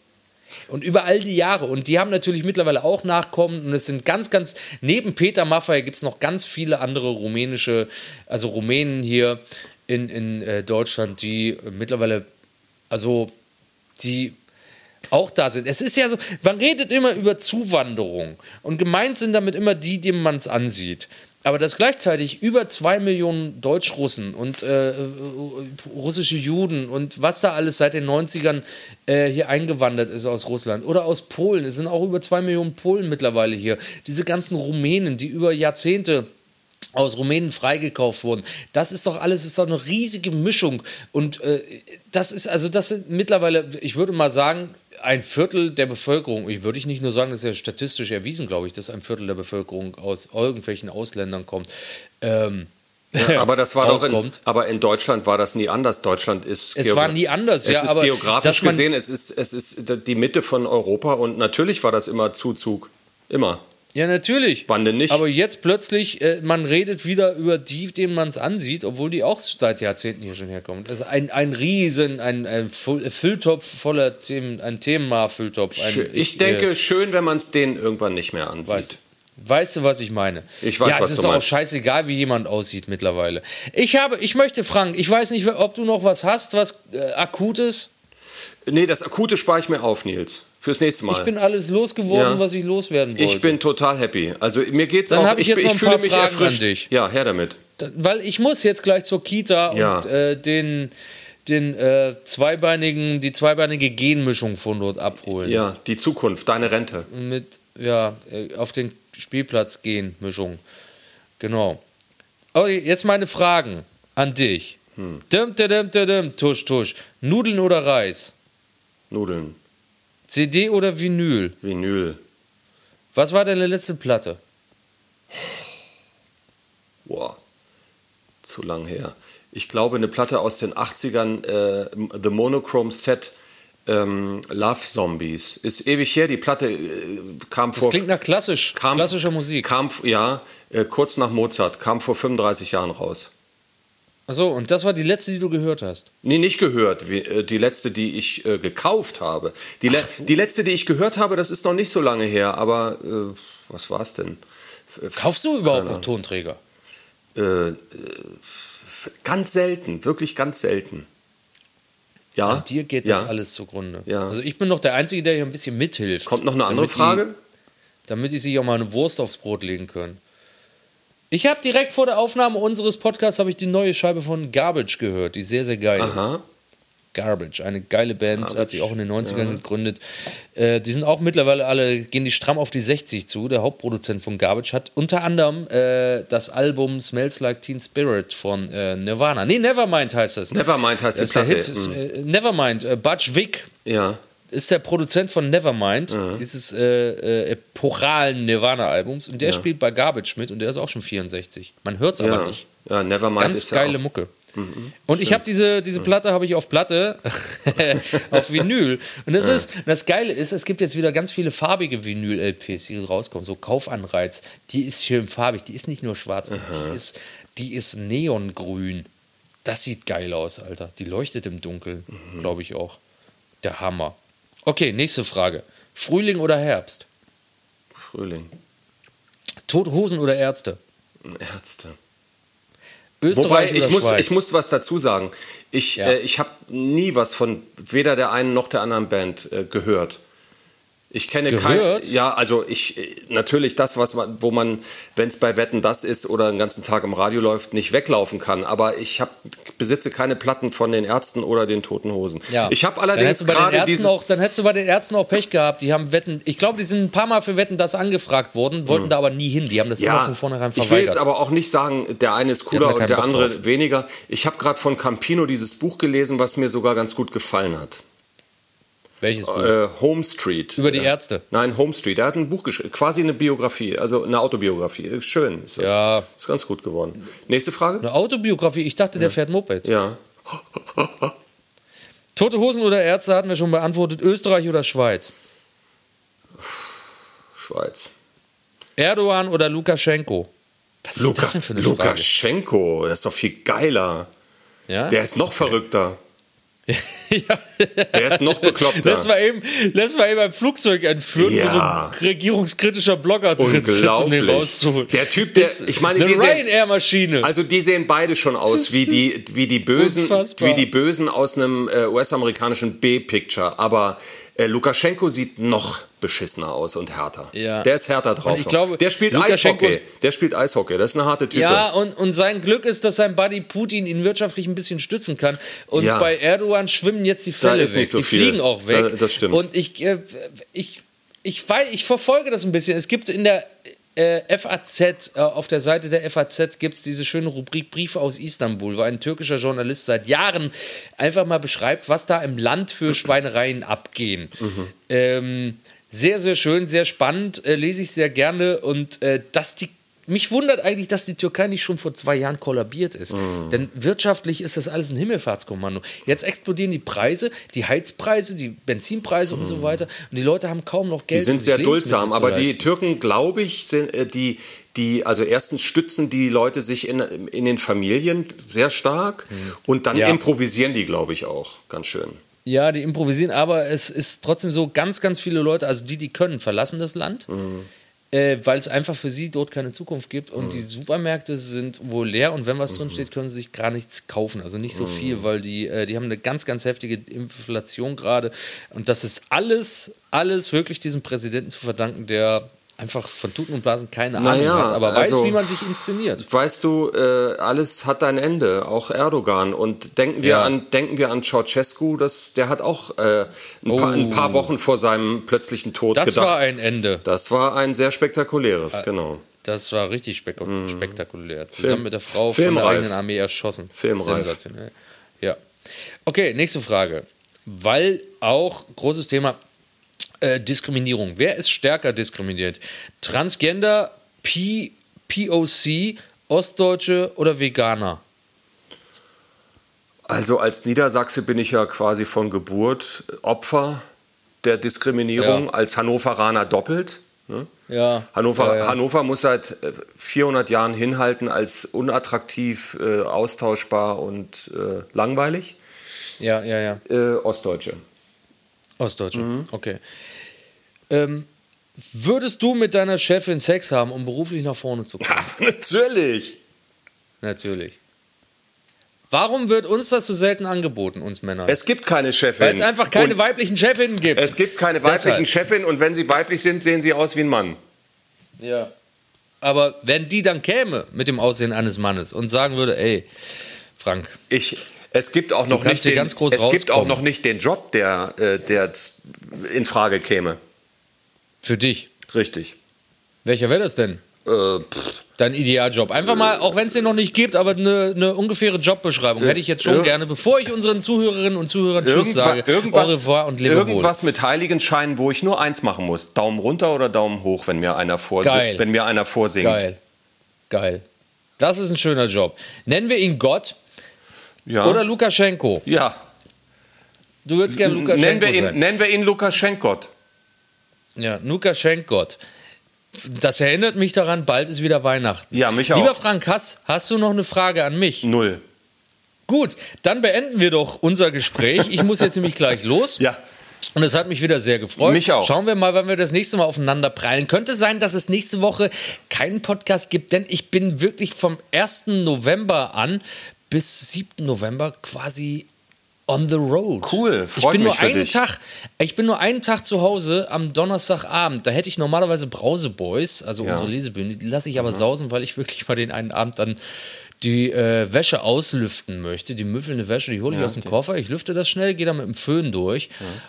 Und über all die Jahre. Und die haben natürlich mittlerweile auch Nachkommen. Und es sind ganz, ganz, neben Peter Maffay gibt es noch ganz viele andere rumänische, also Rumänen hier in, in äh, Deutschland, die äh, mittlerweile, also die auch da sind. Es ist ja so, man redet immer über Zuwanderung. Und gemeint sind damit immer die, denen man es ansieht. Aber dass gleichzeitig über zwei Millionen Deutsch-Russen und äh, äh, russische Juden und was da alles seit den neunzigern äh, hier eingewandert ist aus Russland oder aus Polen, es sind auch über zwei Millionen Polen mittlerweile hier, diese ganzen Rumänen, die über Jahrzehnte aus Rumänen freigekauft wurden. Das ist doch alles, ist doch eine riesige Mischung. Und äh, das ist, also das sind mittlerweile, ich würde mal sagen, ein Viertel der Bevölkerung, ich würde ich nicht nur sagen, das ist ja statistisch erwiesen, glaube ich, dass ein Viertel der Bevölkerung aus irgendwelchen Ausländern kommt. Ähm, Ja, aber das war doch in, rauskommt. aber in Deutschland war das nie anders. Deutschland ist Es geogra- war nie anders, es ja, ist aber geografisch dass man- gesehen, es ist es ist die Mitte von Europa und natürlich war das immer Zuzug, immer. Ja, natürlich. Wann denn nicht? Aber jetzt plötzlich, äh, man redet wieder über die, denen man es ansieht, obwohl die auch seit Jahrzehnten hier schon herkommen. Das ist ein, ein Riesen, ein, ein Full- Fülltopf voller Themen, ein Thema-Fülltopf. Ein- Schö- Ich denke, schön, wenn man es denen irgendwann nicht mehr ansieht. Weißt, weißt du, was ich meine? Ich weiß, ja, was es du ist auch meinst. scheißegal, wie jemand aussieht mittlerweile. Ich habe, ich möchte, Frank, ich weiß nicht, ob du noch was hast, was äh, Akutes. Nee, das Akute spare ich mir auf, Nils. Fürs nächste Mal. Ich bin alles losgeworden, Ja. was ich loswerden wollte. Ich bin total happy. Also mir geht's Dann auch. hab ich jetzt bin- noch ein fühle paar mich Fragen erfrischt. an dich. Ja, her damit. Da- Weil ich muss jetzt gleich zur Kita Ja. und äh, den, den äh, zweibeinigen, die zweibeinige Genmischung von dort abholen. Ja, die Zukunft, deine Rente. Mit, ja, äh, auf den Spielplatz Genmischung. Genau. Okay, jetzt meine Fragen an dich. Hm. Dum, dum, dum, dum, tusch, tusch. Nudeln oder Reis? Nudeln, C D oder Vinyl? Vinyl. Was war deine letzte Platte? Boah, zu lang her. Ich glaube, eine Platte aus den achtzigern, äh, The Monochrome Set ähm, Love Zombies. Ist ewig her, die Platte äh, kam Das vor... klingt nach klassisch, kam, klassischer Musik. Kam, ja, äh, kurz nach Mozart, kam vor fünfunddreißig Jahren raus. Achso, und das war die letzte, die du gehört hast? Nee, nicht gehört. Wie, äh, die letzte, die ich äh, gekauft habe. Die, le- so. die letzte, die ich gehört habe, das ist noch nicht so lange her, aber äh, was war es denn? F- Kaufst du überhaupt keine noch Tonträger? Äh, äh, ganz selten, wirklich ganz selten. Ja. An dir geht ja. das alles zugrunde. Ja. Also ich bin noch der Einzige, der hier ein bisschen mithilft. Kommt noch eine andere damit Frage? Die, damit die sich auch mal eine Wurst aufs Brot legen können. Ich habe direkt vor der Aufnahme unseres Podcasts habe ich die neue Scheibe von Garbage gehört, die sehr, sehr geil Aha. ist. Garbage, eine geile Band, Garbage, hat sich auch in den neunzigern ja. gegründet. Äh, die sind auch mittlerweile alle, gehen die stramm auf die sechzig zu. Der Hauptproduzent von Garbage hat unter anderem äh, das Album Smells Like Teen Spirit von äh, Nirvana. Nee, Nevermind heißt das. Nevermind heißt die Das ist der Platte. Hit. Ist, Mhm. äh, Nevermind, äh, Butch Vig Ja. ist der Produzent von Nevermind, Mhm. dieses äh, äh, epochalen Nirvana-Albums. Und der Ja. spielt bei Garbage mit und der ist auch schon vierundsechzig. Man hört es aber Ja. nicht. Ja, Nevermind Ganz ist geile ja auch, Mucke. Und ich habe diese, diese Platte habe ich auf Platte, auf Vinyl. Und das ist, das Geile ist, es gibt jetzt wieder ganz viele farbige Vinyl-L Ps, die rauskommen, so Kaufanreiz. Die ist schön farbig, die ist nicht nur schwarz, die ist, die ist neongrün. Das sieht geil aus, Alter. Die leuchtet im Dunkeln, Mhm. glaube ich auch. Der Hammer. Okay, nächste Frage. Frühling oder Herbst? Frühling. Tote Hosen oder Ärzte? Ärzte. Österreich Wobei, oder ich muss, Schweiz? ich muss was dazu sagen. Ich, Ja. äh, ich habe nie was von weder der einen noch der anderen Band äh, gehört. Ich kenne Gehört? kein, ja, also ich äh, natürlich das, was man, wo man, wenn es bei Wetten das ist oder den ganzen Tag im Radio läuft, nicht weglaufen kann. Aber ich hab, besitze keine Platten von den Ärzten oder den Toten Hosen. Ja. Ich habe Dann allerdings hättest du bei den gerade Ärzten dieses, auch, dann hättest du bei den Ärzten auch Pech gehabt. Die haben Wetten, ich glaube, die sind ein paar Mal für Wetten das angefragt worden, wollten da aber nie hin. Die haben das immer ja, von vornherein ich will verweigert. jetzt aber auch nicht sagen, der eine ist Die cooler haben da und keinen der Bock andere drauf. weniger. Ich habe gerade von Campino dieses Buch gelesen, was mir sogar ganz gut gefallen hat. Welches Buch? Äh, Home Street. Über die Äh, Ärzte. Nein, Home Street. Er hat ein Buch geschrieben, quasi eine Biografie, also eine Autobiografie. Schön ist das. Ja. Ist ganz gut geworden. Nächste Frage? Eine Autobiografie. Ich dachte, der fährt Moped. Ja. Tote Hosen oder Ärzte hatten wir schon beantwortet. Österreich oder Schweiz? Schweiz. Erdogan oder Lukaschenko? Was ist Luka, das denn für eine Lukaschenko, das ist doch viel geiler. Frage? Ja? Der ist noch verrückter. ja. Der ist noch bekloppter. Lass mal eben, lass mal eben ein Flugzeug entführen, Ja. wo so ein regierungskritischer Blogger drin sitzt, um den Unglaublich. rauszuholen. Der Typ, der, ich meine, eine die sehen, Ryanair-Maschine. also die sehen beide schon aus wie die, wie die Bösen, Unfassbar. wie die Bösen aus einem äh, U S-amerikanischen B-Picture. Aber äh, Lukaschenko sieht noch beschissener aus und härter. Ja. Der ist härter drauf. Und ich glaube, der spielt Lukaschenko Eishockey. ist- Der spielt Eishockey. Das ist eine harte Type. Ja, und, und sein Glück ist, dass sein Buddy Putin ihn wirtschaftlich ein bisschen stützen kann. Und Ja. bei Erdogan schwimmen jetzt die Fälle ist weg. nicht so die viel. fliegen auch weg. Da- das stimmt. Und ich, äh, ich, ich, weiß, ich verfolge das ein bisschen. Es gibt in der äh, F A Z, äh, auf der Seite der F A Z gibt es diese schöne Rubrik Briefe aus Istanbul, wo ein türkischer Journalist seit Jahren einfach mal beschreibt, was da im Land für Schweinereien abgehen. Mhm. Ähm, sehr, sehr schön, sehr spannend, äh, lese ich sehr gerne. Und äh, dass die mich wundert eigentlich, dass die Türkei nicht schon vor zwei Jahren kollabiert ist. Mhm. Denn wirtschaftlich ist das alles ein Himmelfahrtskommando. Jetzt explodieren die Preise, die Heizpreise, die Benzinpreise und so weiter. Und die Leute haben kaum noch Geld. Die sind um sich sehr Lebensmittel duldsam, zu aber die leisten. Türken, glaube ich, sind äh, die, die, also erstens stützen die Leute sich in, in den Familien sehr stark und dann Ja. improvisieren die, glaube ich, auch ganz schön. Ja, die improvisieren, aber es ist trotzdem so, ganz, ganz viele Leute, also die, die können, verlassen das Land. Äh, weil es einfach für sie dort keine Zukunft gibt und die Supermärkte sind wohl leer und wenn was drin steht, können sie sich gar nichts kaufen, also nicht so viel, weil die, äh, die haben eine ganz, ganz heftige Inflation gerade und das ist alles, alles wirklich diesem Präsidenten zu verdanken, der einfach von Tuten und Blasen keine Ahnung Naja, hat, aber weiß, also- wie man sich inszeniert. Weißt du, äh, alles hat ein Ende, auch Erdogan. Und denken wir Ja. an, denken wir an Ceausescu, das, der hat auch äh, ein, paar, ein paar Wochen vor seinem plötzlichen Tod Das gedacht. war ein Ende. das war ein sehr spektakuläres, genau. Das war richtig spek spektakulär. Zusammen mit der Frau von Filmreif. der eigenen Armee erschossen. Filmreif. Sensationell. Ja. Okay, nächste Frage. Weil auch großes Thema äh, Diskriminierung. Wer ist stärker diskriminiert? Transgender, P P O C, Ostdeutsche oder Veganer? Also als Niedersachse bin ich ja quasi von Geburt Opfer der Diskriminierung, Ja. als Hannoveraner doppelt. Ne? Ja. Hannover, ja, ja. Hannover muss seit vierhundert Jahren hinhalten als unattraktiv, äh, austauschbar und äh, langweilig. Ja, ja, ja. Äh, Ostdeutsche. Ostdeutsche, Mhm. okay. Ähm, würdest du mit deiner Chefin Sex haben, um beruflich nach vorne zu kommen? Natürlich. Natürlich. Warum wird uns das so selten angeboten, uns Männern? Es gibt keine Chefin. Weil es einfach keine Und weiblichen Chefinnen gibt. es gibt keine weiblichen Deshalb. Chefinnen und wenn sie weiblich sind, sehen sie aus wie ein Mann. Ja. Aber wenn die dann käme mit dem Aussehen eines Mannes und sagen würde, ey, Frank, Ich, es gibt auch noch kannst nicht hier den, ganz groß es gibt auch rauskommen. noch nicht den Job, der, äh, der z- in Frage käme. für dich, Richtig. welcher wäre das denn? Äh, pff, Dein Idealjob. Einfach mal, auch wenn es den noch nicht gibt, aber eine, eine ungefähre Jobbeschreibung hätte ich jetzt schon Ir- gerne, bevor ich unseren Zuhörerinnen und Zuhörern Tschüss irgendwas, sage. Au irgendwas, revoir und lebe wohl. irgendwas mit Heiligenschein, wo ich nur eins machen muss. Daumen runter oder Daumen hoch, wenn mir einer, vorsi- Geil. wenn mir einer vorsingt. Geil. Geil. Das ist ein schöner Job. Nennen wir ihn Gott Ja. oder Lukaschenko. ja. Du würdest gerne Lukaschenko Nennen wir, ihn, sein. nennen wir ihn Lukaschenko. Ja, Lukaschenko. Das erinnert mich daran, bald ist wieder Weihnachten. Ja, mich auch. Lieber Frank, hast, hast du noch eine Frage an mich? Null. Gut, dann beenden wir doch unser Gespräch. Ich muss jetzt nämlich gleich los. Ja. Und es hat mich wieder sehr gefreut. Mich auch. Schauen wir mal, wann wir das nächste Mal aufeinander prallen. Könnte sein, dass es nächste Woche keinen Podcast gibt, denn ich bin wirklich vom ersten November an bis siebten November quasi on the road. Cool, ich freut bin mich nur für einen dich. Tag, ich bin nur einen Tag zu Hause am Donnerstagabend. Da hätte ich normalerweise Brauseboys, also Ja. unsere Lesebühne, die lasse ich aber sausen, weil ich wirklich mal den einen Abend dann die äh, Wäsche auslüften möchte, die müffelnde Wäsche, die hole ich Ja, aus dem die- Koffer, ich lüfte das schnell, gehe dann mit dem Föhn durch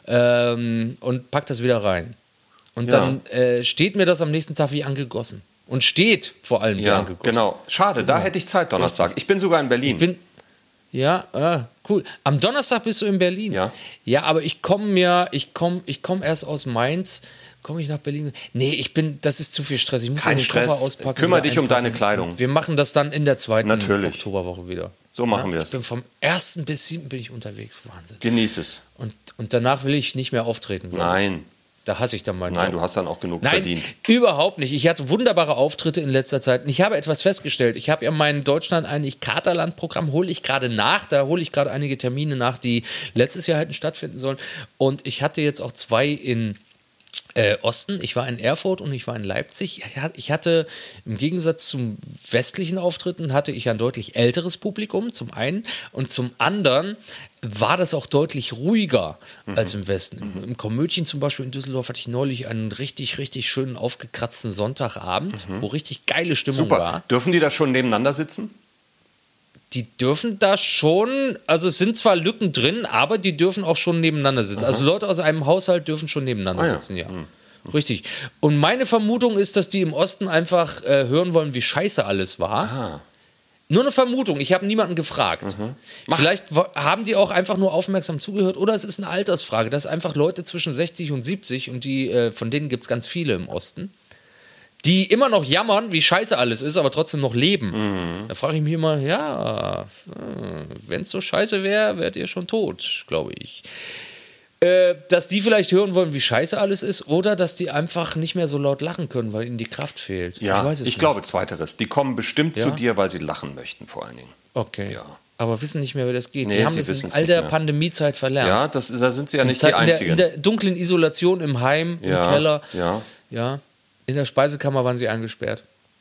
ähm, und pack das wieder rein. Und Ja. dann äh, steht mir das am nächsten Tag wie angegossen. Und steht vor allem wie Ja, angegossen. genau. Schade, da hätte ich Zeit Donnerstag. Ich bin sogar in Berlin. Ich bin, ja, ah, cool. Am Donnerstag bist du in Berlin. Ja. Ja, aber ich komme mir, ich komme ich komm erst aus Mainz, komme ich nach Berlin. Nee, ich bin, das ist zu viel Stress. Ich muss Kein den Stress. Koffer auspacken. Kümmere wieder dich um deine einpacken. Kleidung. Wir machen das dann in der zweiten Natürlich. Oktoberwoche wieder. So machen wir Ich es. bin vom ersten bis siebten bin ich unterwegs. Wahnsinn. Genieß es. Und, und danach will ich nicht mehr auftreten. glaube ich. Nein, Da hasse ich dann meinen nein, Job. du hast dann auch genug Nein, verdient. überhaupt nicht. Ich hatte wunderbare Auftritte in letzter Zeit. Und ich habe etwas festgestellt. Ich habe ja mein Deutschland eigentlich Katerland-Programm, hole ich gerade nach. Da hole ich gerade einige Termine nach, die letztes Jahr hätten stattfinden sollen. Und ich hatte jetzt auch zwei in äh, Osten. Ich war in Erfurt und ich war in Leipzig. Ich hatte im Gegensatz zum westlichen Auftritten hatte ich ein deutlich älteres Publikum, zum einen. Und zum anderen war das auch deutlich ruhiger Mhm. als im Westen. Im, Im Komödien zum Beispiel in Düsseldorf hatte ich neulich einen richtig, richtig schönen aufgekratzten Sonntagabend, wo richtig geile Stimmung Mhm. Super. war. Dürfen die da schon nebeneinander sitzen? Die dürfen da schon, also es sind zwar Lücken drin, aber die dürfen auch schon nebeneinander sitzen. Also Leute aus einem Haushalt dürfen schon nebeneinander Ah ja. sitzen, ja. Richtig. Und meine Vermutung ist, dass die im Osten einfach äh, hören wollen, wie scheiße alles war. Ah. Nur eine Vermutung, ich habe niemanden gefragt. Vielleicht wa- haben die auch einfach nur aufmerksam zugehört oder es ist eine Altersfrage, dass einfach Leute zwischen sechzig und siebzig und die, äh, von denen gibt es ganz viele im Osten, die immer noch jammern, wie scheiße alles ist, aber trotzdem noch leben. Da frage ich mich immer, ja, wenn es so scheiße wäre, wärt ihr schon tot, glaube ich. Äh, dass die vielleicht hören wollen, wie scheiße alles ist, oder dass die einfach nicht mehr so laut lachen können, weil ihnen die Kraft fehlt. Ja, ich weiß es ich nicht. glaube zweiteres. Die kommen bestimmt Ja? zu dir, weil sie lachen möchten, vor allen Dingen. Okay. Ja. Aber wissen nicht mehr, wie das geht. Nee, die haben sie das in wissen's all nicht der mehr. Pandemiezeit verlernt. Ja, das, ist- da sind sie ja nicht Zeit die in, der, Einzigen. in der dunklen Isolation im Heim, Ja, im Keller. ja. Ja. In der Speisekammer waren sie eingesperrt.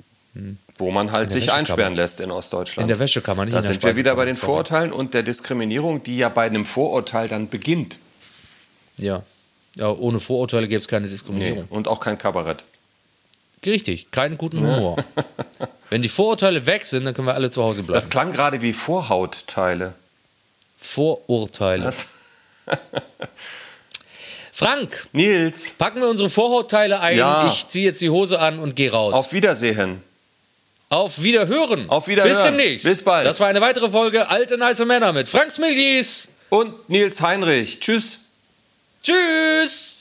Wo man halt sich Wäschekammer. einsperren lässt in Ostdeutschland. In der Wäschekammer, nicht Da in der sind wir wieder bei den Speisekammer, sorry. Vorurteilen und der Diskriminierung, die ja bei einem Vorurteil dann beginnt. Ja. Ja, ohne Vorurteile gäbe es keine Nee, Diskriminierung. und auch kein Kabarett. Richtig, keinen guten Humor. Wenn die Vorurteile weg sind, dann können wir alle zu Hause bleiben. Das klang gerade wie Vorhautteile. Vorurteile. Das, Frank, Nils, packen wir unsere Vorurteile ein. Ja. Ich ziehe jetzt die Hose an und gehe raus. auf Wiedersehen. Auf Wiederhören. Auf Wiederhören. Bis demnächst. Bis bald. Das war eine weitere Folge Alte Nice Männer mit Frank Smilgies. Und Nils Heinrich. Tschüss. Tschüss.